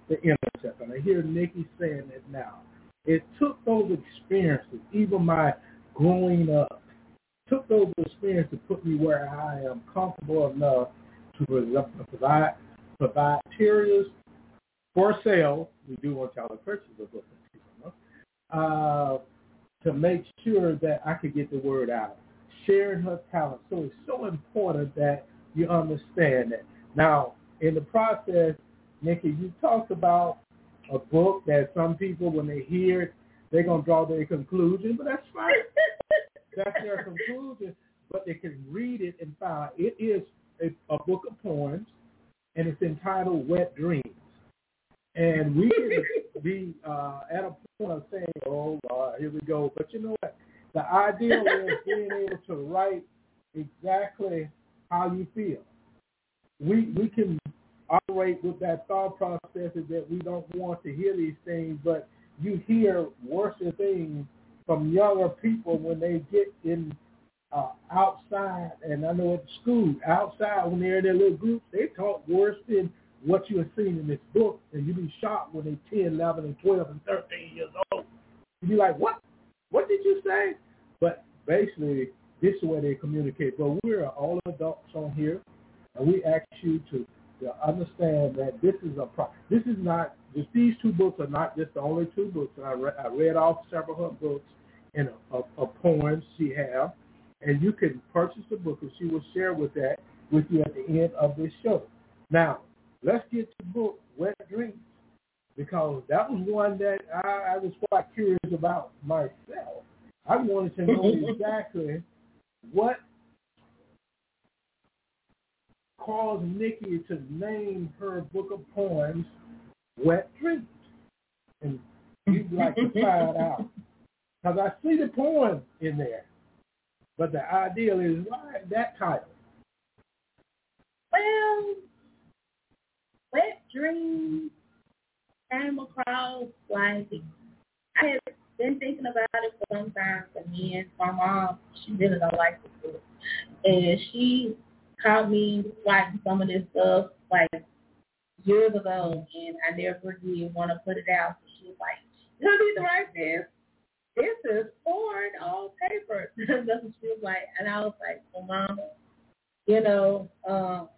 the intercept. And I hear Nikki saying it now. It took those experiences, even my growing up, took those experiences to put me where I am comfortable enough to provide provide materials for sale. We do want y'all to purchase the book, uh, to make sure that I could get the word out, sharing her talent. So it's so important that you understand that. Now, in the process, Nikki, you talked about a book that some people, when they hear it, they're going to draw their conclusion, but that's fine. That's their conclusion, but they can read it and find it is a, a book of poems, and it's entitled Wet Dreams. And we can be uh, at a point of saying, oh, God, here we go. But you know what? The ideal is being able to write exactly how you feel. We we can operate with that thought process that we don't want to hear these things, but you hear worse things from younger people when they get in uh, outside, and I know at school, outside when they're in their little groups, they talk worse than what you have seen in this book, and you be shocked when they're ten, eleven, and twelve, and thirteen years old. You be like, what? What did you say? But basically, this is where they communicate. But we're all adults on here, and we ask you to, to understand that this is a pro- this is not just these two books are not just the only two books. I read, I read off several of her books and a, a, a poems she have, and you can purchase the book, and she will share with that with you at the end of this show. Now, let's get to the book Wet Dreams, because that was one that I, I was quite curious about myself. I wanted to know exactly what caused Nikki to name her book of poems Wet Dreams. And you'd like to find out. Because I see the poem in there. But the ideal is, why that title? Well, Wet Dreams came across like, I had been thinking about it for some time for me, and my mom, she really don't like this book. And she caught me writing some of this stuff like years ago, and I never did want to put it out. So she was like, you don't need to write this. This is porn on paper. That's what she was like. And I was like, well, Mama, you know, um,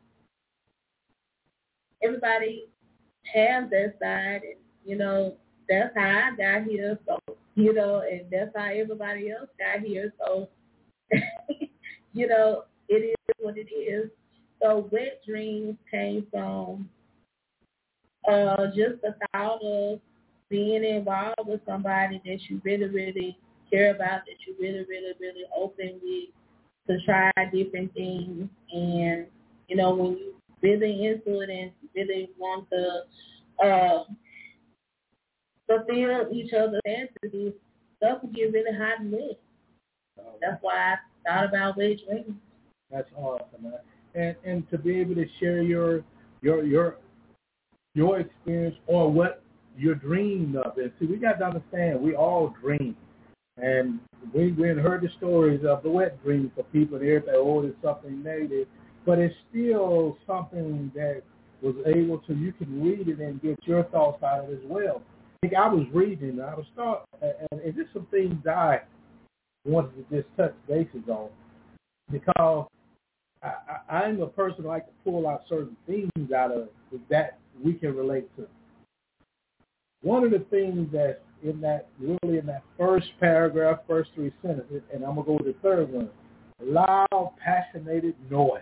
everybody has their side, and, you know, that's how I got here, so, you know, and that's how everybody else got here, so, you know, it is what it is. So Wet Dreams came from uh, just the thought of being involved with somebody that you really, really care about, that you really, really, really open with to try different things. And, you know, when you really into it and really want to uh, fulfill each other's fantasies, stuff will get really hot and wet. That's why I thought about Wet Dreams. That's awesome, man. And and to be able to share your your your your experience or what you're dreaming of. And see, we got to understand, we all dream. And we we heard the stories of the wet dreams for people, and everything, oh, it's something negative. But it's still something that was able to, you can read it and get your thoughts out of it as well. I think I was reading, and I was start, and it's just some things I wanted to just touch bases on, because I, I, I'm a person who like to pull out certain things out of that we can relate to. One of the things that's in that, really in that first paragraph, first three sentences, and I'm going to go with the third one, loud, passionate noises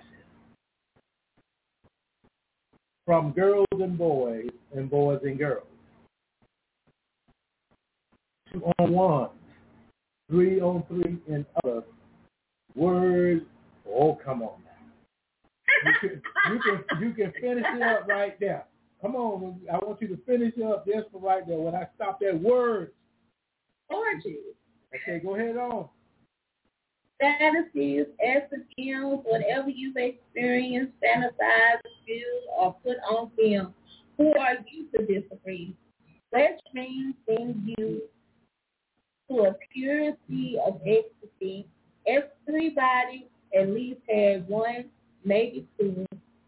from girls and boys and boys and girls. Two on one, three on three, and other words. Oh, come on now. You can, you can, you can finish it up right there. Come on, I want you to finish up this for right there. When I stop that word. Orgy. Okay, go ahead on. Fantasies, escapisms, whatever you've experienced, fantasized, feel, or put on film. Who are you to disagree? Wet dreams bring you to a purity of ecstasy. Everybody at least had one, maybe two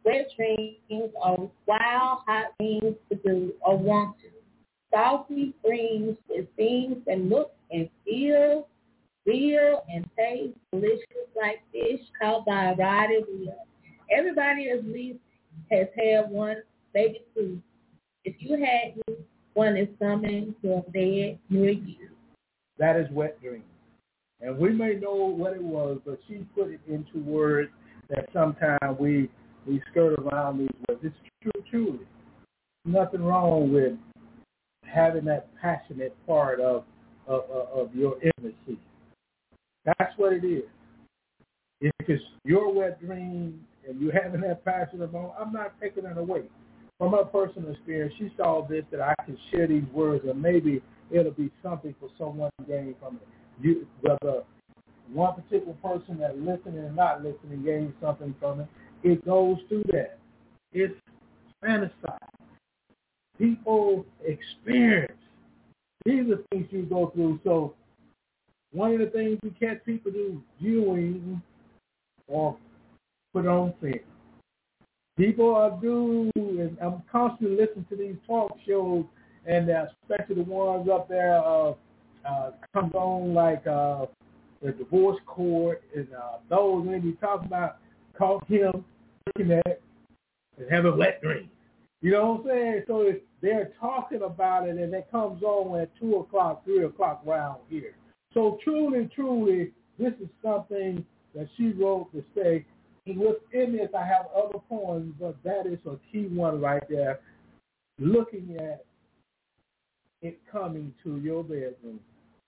wet dreams are wild, hot things to do or want to. Salty dreams with things that look and feel real and taste delicious like fish caught by a riding wheel. Everybody at least has had one, maybe two. If you had one, is coming to a bed near you. That is wet dreams. And we may know what it was, but she put it into words that sometimes we we skirt around these words. It's true, truly. Nothing wrong with having that passionate part of, of, of your intimacy. That's what it is. If it's your wet dream and you're having that passionate moment, I'm not taking it away. From her personal experience, she saw this, that I can share these words, and maybe it'll be something for someone to gain from it. You, whether one particular person that's listening and not listening gains something from it, it goes through that. It's fantasized. People experience. These are things you go through. So one of the things we catch people do, viewing or put on film. People are due, and I'm constantly listening to these talk shows, and uh, especially the ones up there uh, uh, comes on like uh, the divorce court, and uh, those when you talk about caught him looking at and having wet dreams. You know what I'm saying? So if they're talking about it, and it comes on at two o'clock, three o'clock round here. So truly, truly, this is something that she wrote to say. And within this, I have other poems, but that is a key one right there, looking at it coming to your bedroom.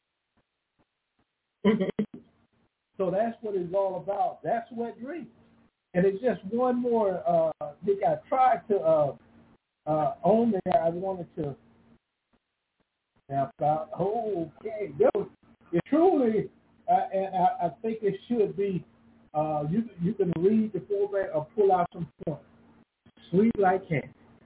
So that's what it's all about. That's wet dreams. And it's just one more, uh, Nick, I tried to, uh, uh, on there, I wanted to, about, oh, okay, it truly, uh, and I, I think it should be, Uh, you you can read the format or pull out some points. Sweet like candy.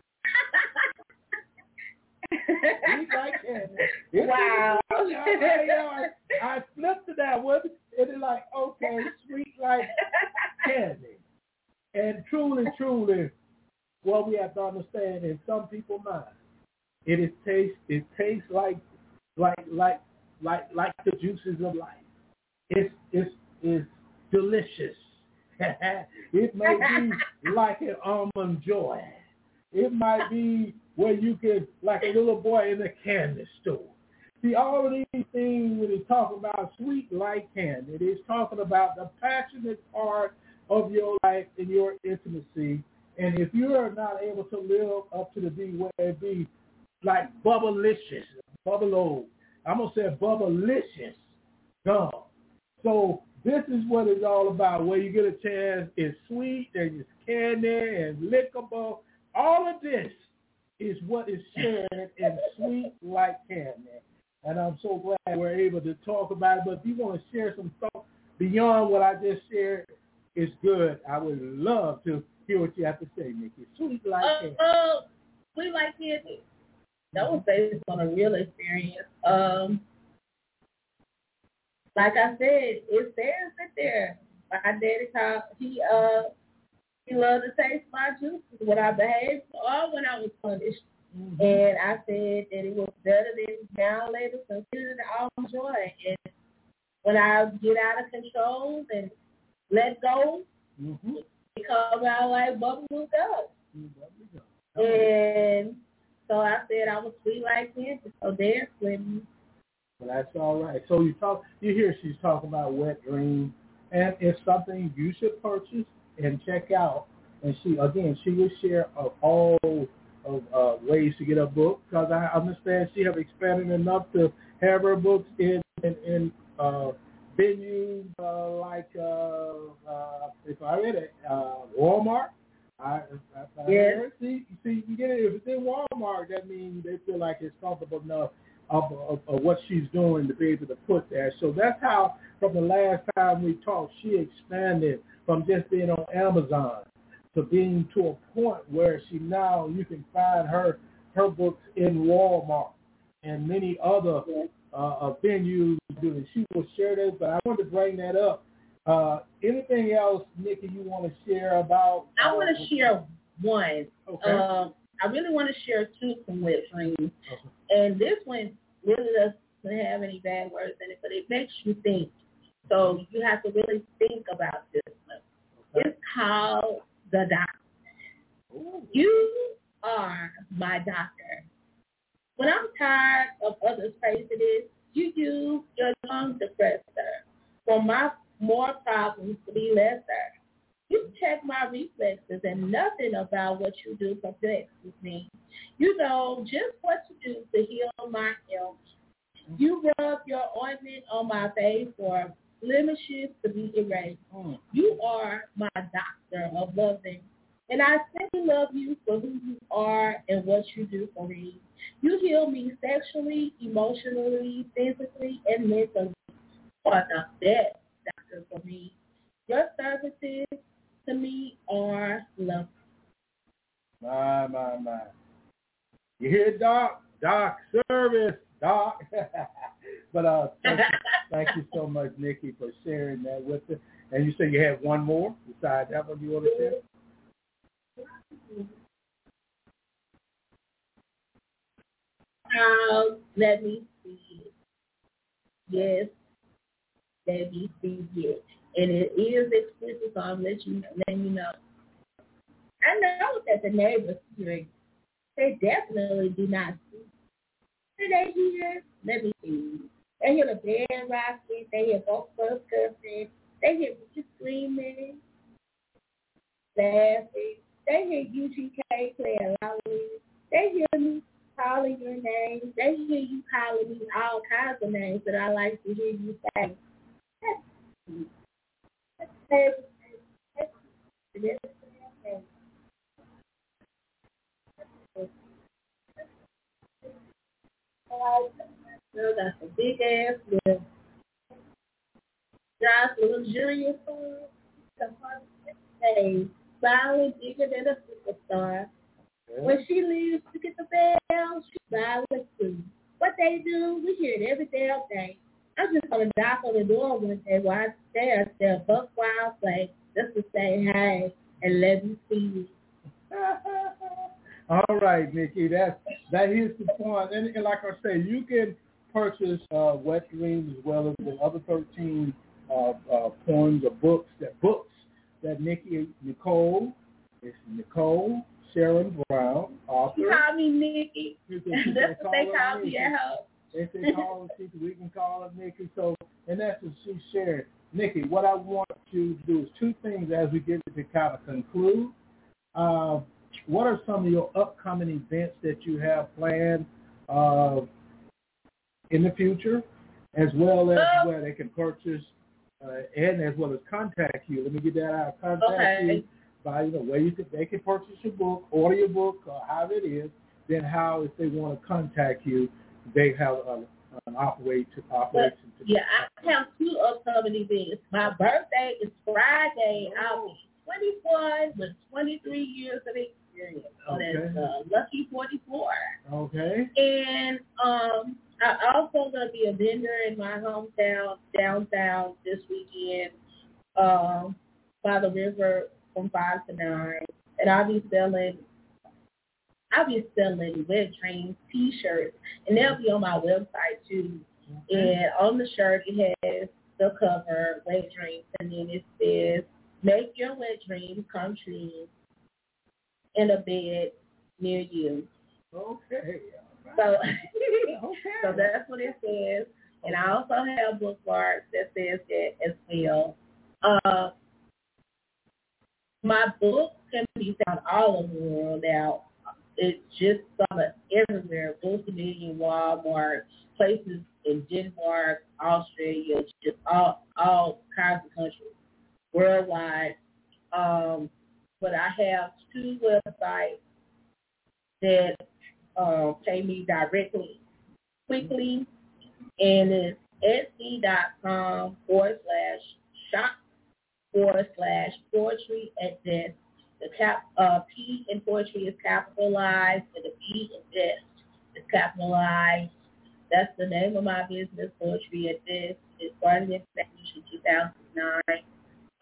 Sweet like candy. It's wow. I, I, I flipped to that one, and it's like, okay, sweet like candy. And truly, truly, what we have to understand in some people's minds, it is taste. It tastes like like like like like the juices of life. It's it's it's delicious. It may be like an almond joy. It might be where you can, like a little boy in a candy store. See, all of these things when it's talking about sweet like candy, it is talking about the passionate part of your life and your intimacy. And if you are not able to live up to the D, where it be like bubblicious, bubble, I'm going to say bubblicious gum. So this is what it's all about. Where you get a chance, it's sweet and it's candy and lickable. All of this is what is shared in sweet like candy. And I'm so glad we're able to talk about it. But if you want to share some thoughts beyond what I just shared, it's good. I would love to hear what you have to say, Nikki. Sweet like uh, candy. Uh, sweet like candy. That was based on a real experience. Um, Like I said, it's there, sit there. My daddy called, he uh he loved to taste my juices when I behaved or when I was punished. Mm-hmm. And I said that it was better than now later considered all joy. And when I get out of control and let go, mm-hmm. it comes out like bubblegum does. Mm-hmm. Oh. And so I said I was sweet like this, so there's swimming. Well, that's all right. So you talk, you hear she's talking about wet dreams, and it's something you should purchase and check out. And she, again, she will share of all of uh, ways to get a book, because I understand she have expanded enough to have her books in in, in uh, venues uh, like uh, uh, if I read it, uh, Walmart. I, I, I yes. See, see, you can get it. If it's in Walmart, that means they feel like it's comfortable enough. Of, of, of what she's doing to be able to put there. So that's how, from the last time we talked, she expanded from just being on Amazon to being to a point where she now, you can find her her books in Walmart and many other uh, uh, venues. She will share this, but I wanted to bring that up Uh, anything else, Nikki, you want to share about? I uh, want to share one. Okay. Uh, I really want to share two from Wet Dreams. Okay. And this one really doesn't have any bad words in it, but it makes you think. So you have to really think about this one. Okay. It's called The Doctor. Ooh. You are my doctor. When I'm tired of others' prejudice, you use your tongue depressor for my more problems to be lesser. You check my reflexes and nothing about what you do perplexes me. You know just what to do to heal my ills. You rub your ointment on my face for blemishes to be erased. Mm. You are my doctor of loving. And I simply love you for who you are and what you do for me. You heal me sexually, emotionally, physically, and mentally. You are the best doctor for me. Your services to me are love. My, my, my. You hear, Doc? Doc service, Doc. But uh, thank you, thank you so much, Nikki, for sharing that with us. And you say you have one more besides that one you want to share? Um, let me see. Yes, let me see it. And it is exclusive, so I'll let you, let you know. I know that the neighbors hear. They definitely do not see. Are they hear? Let me see. They hear the bed rocking. They hear both of us cussing. They hear me screaming, laughing. They hear U G K playing loudly. They hear me calling your name. They hear you calling me all kinds of names that I like to hear you say. Girl, that's a big ass lip. That's a luxurious food. The say, smiling bigger than a superstar. Yeah. When she leaves to get the bell, she smiling too. What they do, we hear it every damn day. I'm just gonna knock on the door one day while I stare, stare buck wild play, just to say hey and let me see you. All right, Nikki, that that is the point. And, and like I say, you can purchase uh, Wet Dreams as well as the other thirteen uh, uh, poems or books that books that Nikki Nicole, it's Nicole Sharon Brown, author. You call me Nikki. You can, you That's can what they her call Nikki. me at home. They say call her, we can call her Nikki. So, and that's what she shared. Nikki, what I want you to do is two things as we get to kind of conclude. Uh, what are some of your upcoming events that you have planned uh, in the future, as well as Uh, where they can purchase uh, and as well as contact you? Let me get that out. Contact Okay. you by, you know, where you could, they can purchase your book, order your book, or however it is. Then how, if they want to contact you, they have a, an operate to operation. But, yeah, I have two upcoming events. My birthday is Friday. I'll be twenty-one with twenty-three years of experience. So Okay. that's uh, lucky forty-four. Okay. And um, I'm also going to be a vendor in my hometown, downtown, this weekend um, by the river from five to nine. And I'll be selling I'll be selling Wet Dreams T-shirts, and they'll be on my website too. And on the shirt, it has the cover, Wet Dreams, and then it says, "Make your wet dreams come true in a bed near you." Okay. So, Okay. so that's what it says. And I also have bookmarks that says that as well. Uh, my books can be found all over the world now. It's just some of everywhere, Books A Million, Walmart, places in Denmark, Australia, just all all kinds of countries, worldwide. Um, but I have two websites that uh, pay me directly, quickly, and it's etsy.com forward slash shop forward slash poetry at desk. The cap, uh, P in poetry is capitalized, and the B in desk is capitalized. That's the name of my business, Poetry at Desk. It started in two thousand nine.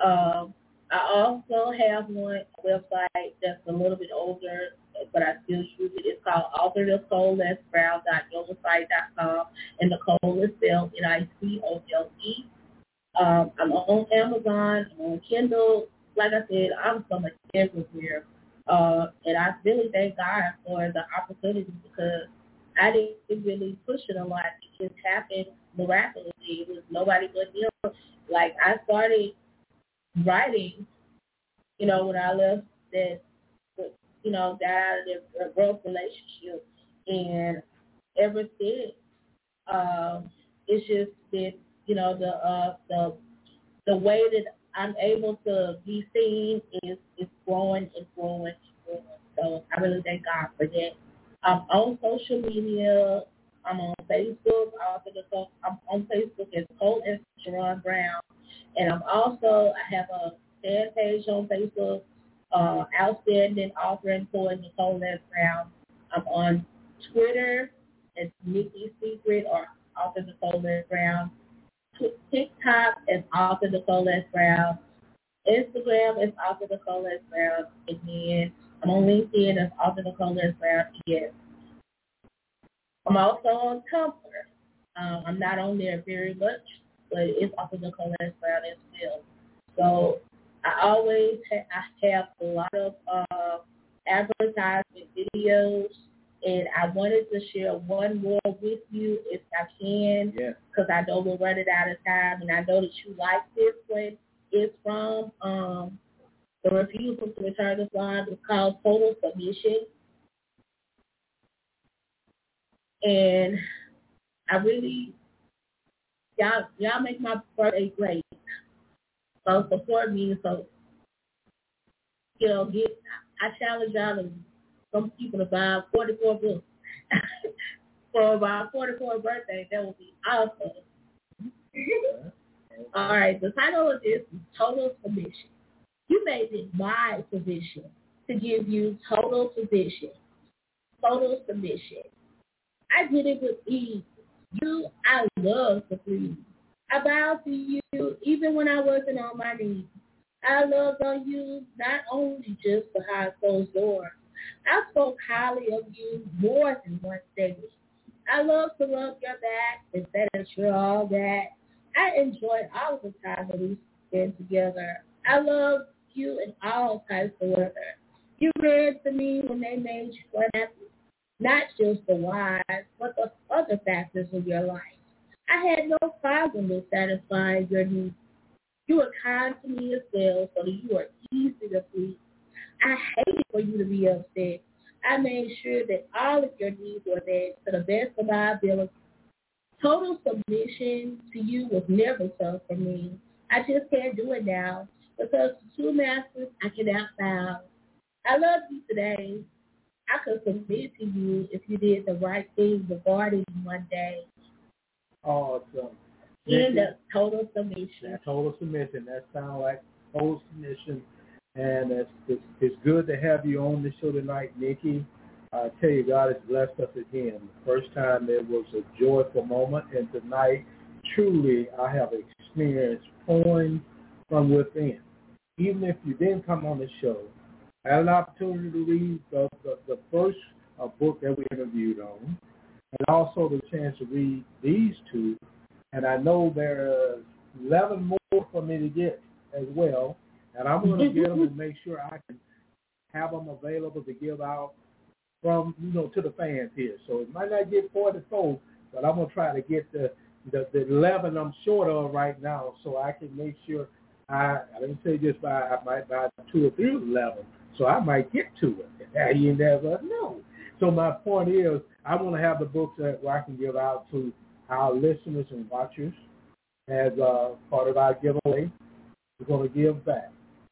Um, I also have one website that's a little bit older, but I still use it. It's called author nicole les brown dot novasite dot com, and Nicole is spelled N I C O L E. Um, I'm on Amazon, I'm on Kindle. Like I said, I'm so much everywhere. Uh, and I really thank God for the opportunity because I didn't really push it a lot. It just happened miraculously. It was nobody but him. Like, I started writing, you know, when I left that, you know, got out of the broke relationship. And ever since, um, it's just been, you know, the uh, the the way that I'm able to be seen is is growing and growing and growing. So I really thank God for that. I'm on social media. I'm on Facebook. I'm on Facebook as Nicole S. Sharon Brown, and I'm also I have a fan page on Facebook, uh, Outstanding Author and Poet Nicole S. Brown. I'm on Twitter as Nikki Secret or Author Nicole S. Brown. TikTok is Author Nicole S. Brown. Instagram is Author Nicole S. Brown. And then I'm on LinkedIn as Author Nicole S. Brown. Yes. I'm also on Tumblr. Um, I'm not on there very much, but it's Author Nicole S. Brown as well. So I always ha- I have a lot of uh, advertisement videos, and I wanted to share one more with you if I can, because yeah. I know we're running out of time, and I know that you like this one. It's from um, the Refusal to Return the Slime. It's called Total Submission. And I really, y'all, y'all make my birthday great. So support me. So, you know, get, I challenge y'all to some people to buy forty-four books for my forty-fourth birthday. That would be awesome. All right, the title of this is Total Submission. You made it my position to give you total submission. Total submission. I did it with ease. You, I love to please. I bowed to you even when I wasn't on my knees. I loved on you not only just behind closed doors. I spoke highly of you more than one day. I love to rub your back and say that you're all that. I enjoyed all the time that we spent together. I love you in all types of weather. You read to me when they made you happy, not just the whys, but the other factors of your life. I had no problem with satisfying your needs. You were kind to me as well, so that you are easy to please. I hated for you to be upset. I made sure that all of your needs were met to the best of my ability. Total submission to you was never tough for me. I just can't do it now because the two masters I cannot bow. I love you today. I could submit to you if you did the right thing regarding one day. Awesome. In the total submission. Yeah, total submission. That sounds like total submission. And it's, it's, it's good to have you on the show tonight, Nikki. I tell you, God has blessed us again. The first time it was a joyful moment, and tonight, truly, I have experienced pouring from within. Even if you didn't come on the show, I had an opportunity to read the, the, the first uh, book that we interviewed on, and also the chance to read these two. And I know there's eleven more for me to get as well, and I'm going to get them and make sure I can have them available to give out from, you know, to the fans here. So it might not get forty-four, but I'm going to try to get the, the, the eleven I'm short of right now so I can make sure I, I didn't say just buy, I might buy two or three of eleven, so I might get to it. Now you never know. So my point is, I want to have the books that where I can give out to our listeners and watchers as uh, part of our giveaway. We're going to give back.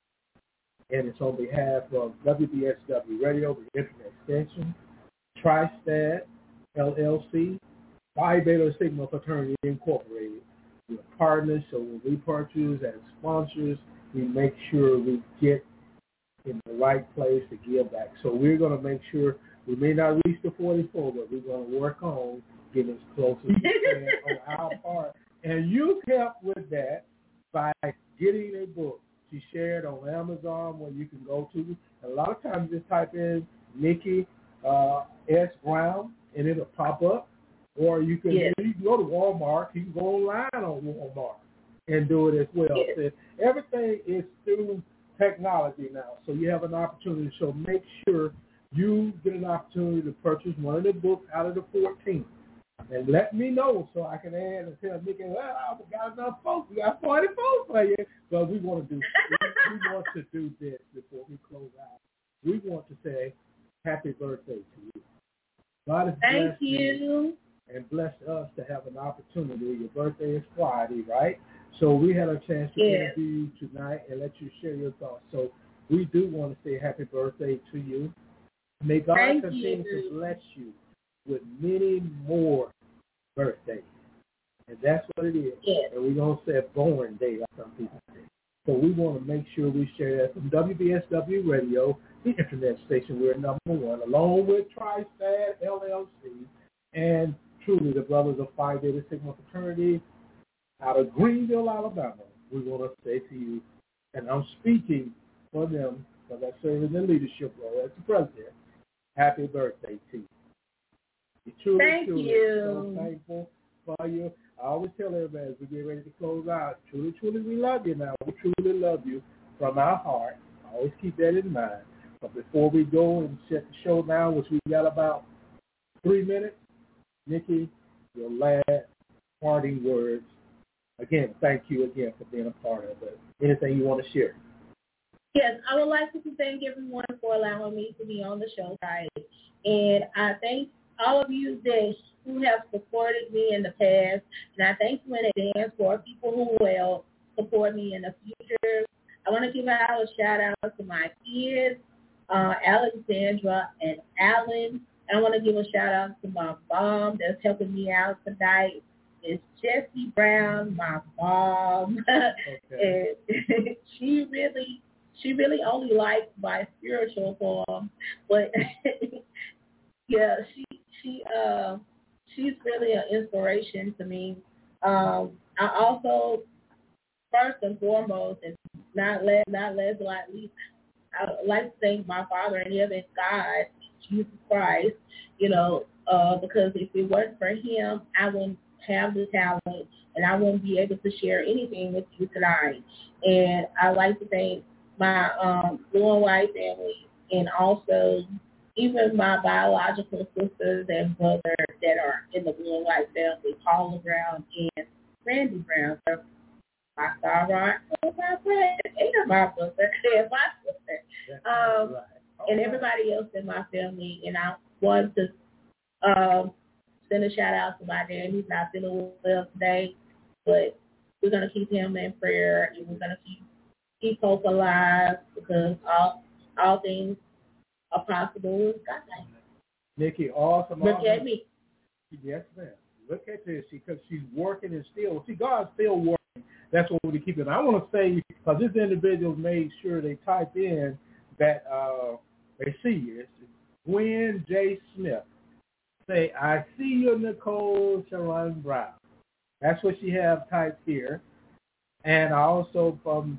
And it's on behalf of W B S W Radio, the Internet Extension, TriStat, L L C, Phi Beta Sigma Fraternity Incorporated. We're partners, so when we purchase as sponsors, we make sure we get in the right place to give back. So we're going to make sure we may not reach the forty-four, but we're going to work on getting as close as we can on our part. And you help with that by getting a book, She shared on Amazon where you can go to. And a lot of times you just type in Nikki uh, S. Brown and it'll pop up. Or you can, yes. you can go to Walmart. You can go online on Walmart and do it as well. Yes. So everything is through technology now. So you have an opportunity. So make sure you get an opportunity to purchase one of the books out of the fourteen. And let me know so I can add and tell Nikki, well, I've got enough folks. We got forty-four for you. But we want to do we, we want to do this before we close out. We want to say happy birthday to you. God has Thank blessed you. you. And blessed us to have an opportunity. Your birthday is Friday, right? So we had a chance to yes. interview you tonight and let you share your thoughts. So we do want to say happy birthday to you. May God Thank continue you. to bless you with many more birthdays. And that's what it is. Yes. And we're going to say a born day, like some people say. So we want to make sure we share that from W B S W Radio, the internet station. We're number one, along with TriStat L L C and truly the Brothers of Phi Beta Sigma Fraternity out of Greenville, Alabama. We want to say to you, and I'm speaking for them because I serve in the leadership role as the president, happy birthday to you. We truly, Thank truly you. so thankful for you. I always tell everybody as we get ready to close out, truly, truly we love you now. We truly love you from our heart. Always keep that in mind. But before we go and shut the show down, which we got about three minutes, Nikki, your last parting words. Again, thank you again for being a part of it. Anything you want to share? Yes, I would like to thank everyone for allowing me to be on the show tonight. And I thank all of you that who have supported me in the past. And I thank you in advance for people who will support me in the future. I want to give out a shout out to my kids, uh, Alexandra and Alan. I want to give a shout out to my mom that's helping me out tonight. It's Jessie Brown, my mom. Okay. And she really, she really only likes my spiritual form, but yeah, she, she, uh, she's really an inspiration to me. Um, I also, first and foremost, and not less, not less likely, I would like to thank my Father in heaven, God, Jesus Christ, you know, uh, because if it wasn't for him, I wouldn't have the talent and I wouldn't be able to share anything with you tonight. And I'd like to thank my um, blue and white family and also even my biological sisters and brothers that are in the blue and white family, Paula Brown and Randy Brown. So my star rock, my friend, and my brother, and my sister. Um, right. and everybody else in my family. And I want to um, send a shout out to my dad. He's not feeling well today, but we're going to keep him in prayer, and we're going to keep keep hope alive because all all things are possible with God. Nikki, awesome. Look awesome. at me. Yes, ma'am. Look at this, because she's working and still. See, God's still working. That's what we keep it. I want to say, because this individual made sure they type in that uh, they see you. It's Gwen J. Smith. Say, I see you, Nicole Sharon Brown. That's what she have typed here. And also from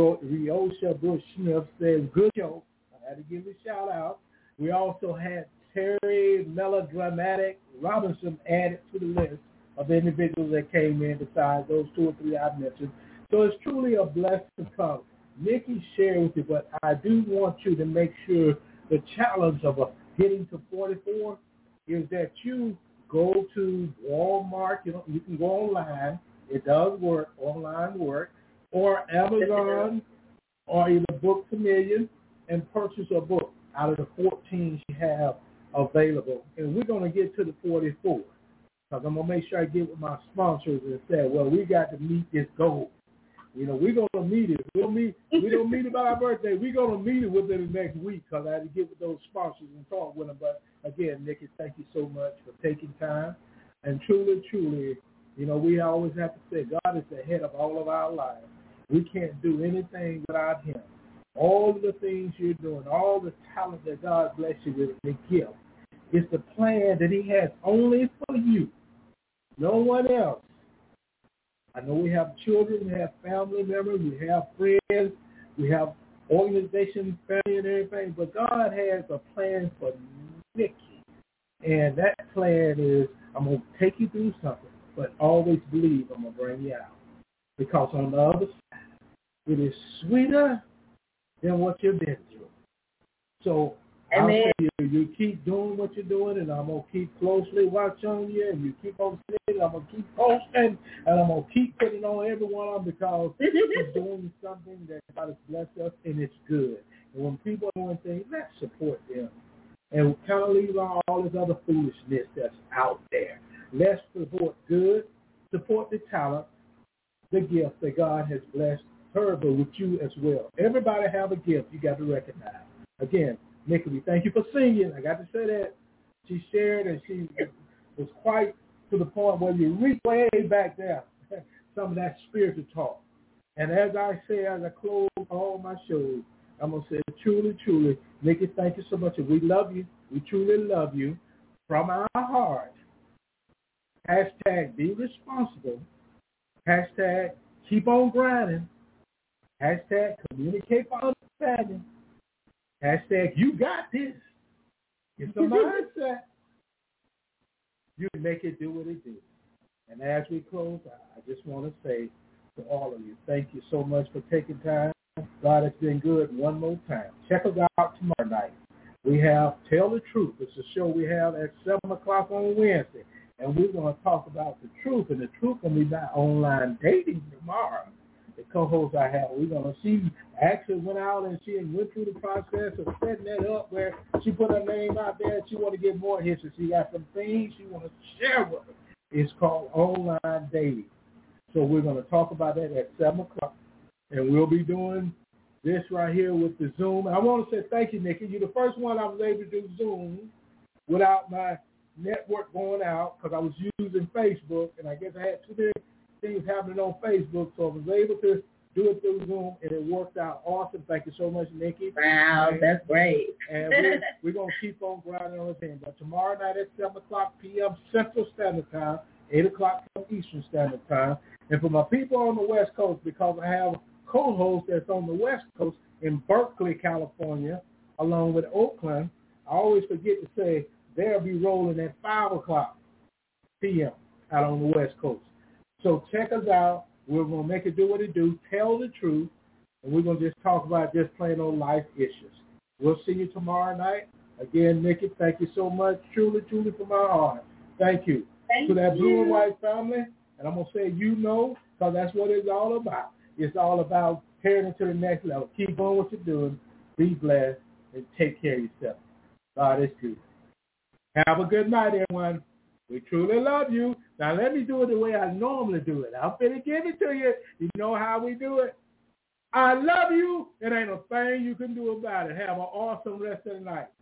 Riosha Bush Smith says, good show. I had to give a shout out. We also had Terry Melodramatic Robinson added to the list of individuals that came in besides those two or three I mentioned. So it's truly a blessing to come. Nikki shared with you, but I do want you to make sure the challenge of getting to forty-four is that you go to Walmart. You know, you can go online. It does work, online work, or Amazon, or either Books A Million, and purchase a book out of the fourteen you have available. And we're going to get to the forty-four, because I'm going to make sure I get with my sponsors and say, well, we got to meet this goal. You know, we're going to meet it. We'll meet, we don't meet it by our birthday. We're going to meet it within the next week, because I had to get with those sponsors and talk with them. But, again, Nikki, thank you so much for taking time. And truly, truly, you know, we always have to say God is the head of all of our lives. We can't do anything without him. All of the things you're doing, all the talent that God bless you with, the gift, is the plan that he has only for you, no one else. I know we have children, we have family members, we have friends We have organization, family, and everything, but God has a plan for Nikki. And that plan is, I'm going to take you through something, but always believe I'm going to bring you out. Because on the other side, it is sweeter than what you've been through. So I'll tell you, you keep doing what you're doing, and I'm going to keep closely watching on you, and you keep on sitting, I'm going to keep posting, and I'm going to keep putting on every one of them because you're doing something that God has blessed us, and it's good. And when people are doing things, let's support them. And kind of leave on all this other foolishness that's out there. Let's support good, support the talent, the gift that God has blessed her, but with you as well. Everybody have a gift you got to recognize. Again, Nikki, we thank you for singing. I got to say that. She shared and she was quite to the point where you reach way back there, some of that spiritual talk. And as I say, as I close all my shows, I'm going to say truly, truly, Nikki, thank you so much. And we love you. We truly love you from our heart. Hashtag be responsible. Hashtag keep on grinding. Hashtag communicate for understanding. Hashtag you got this. It's a mindset. You make it do what it do. And as we close, I just want to say to all of you, thank you so much for taking time. God has been good one more time. Check us out tomorrow night. We have Tell the Truth. It's a show we have at seven o'clock on Wednesday. And we're going to talk about the truth. And the truth will be about online dating tomorrow. The co-host I have, we're going to see, actually went out and she went through the process of setting that up where she put her name out there and she want to get more hits. And she got some things she want to share with us. It's called online dating. So we're going to talk about that at seven o'clock. And we'll be doing this right here with the Zoom. I want to say thank you, Nikki. You're the first one I was able to do Zoom without my network going out because I was using Facebook, and I guess I had too many things happening on Facebook, so I was able to do it through Zoom, and it worked out awesome. Thank you so much, Nikki. Wow, and, that's great. And we're, we're going to keep on grinding on this thing. But tomorrow night at seven o'clock p.m. Central Standard Time, eight o'clock Eastern Standard Time. And for my people on the West Coast, because I have co-host that's on the West Coast in Berkeley, California, along with Oakland, I always forget to say they'll be rolling at five o'clock p.m. out on the West Coast. So check us out. We're going to make it do what it do, tell the truth, and we're going to just talk about just plain old life issues. We'll see you tomorrow night. Again, Nikki, thank you so much. Truly, truly from my heart. Thank you. Thank to that you. Blue and White family, and I'm going to say you know, because that's what it's all about. It's all about carrying it to the next level. Keep doing what you're doing. Be blessed, and take care of yourself. God is good. Have a good night, everyone. We truly love you. Now, let me do it the way I normally do it. I'm going to give it to you. You know how we do it. I love you. There ain't a thing you can do about it. Have an awesome rest of the night.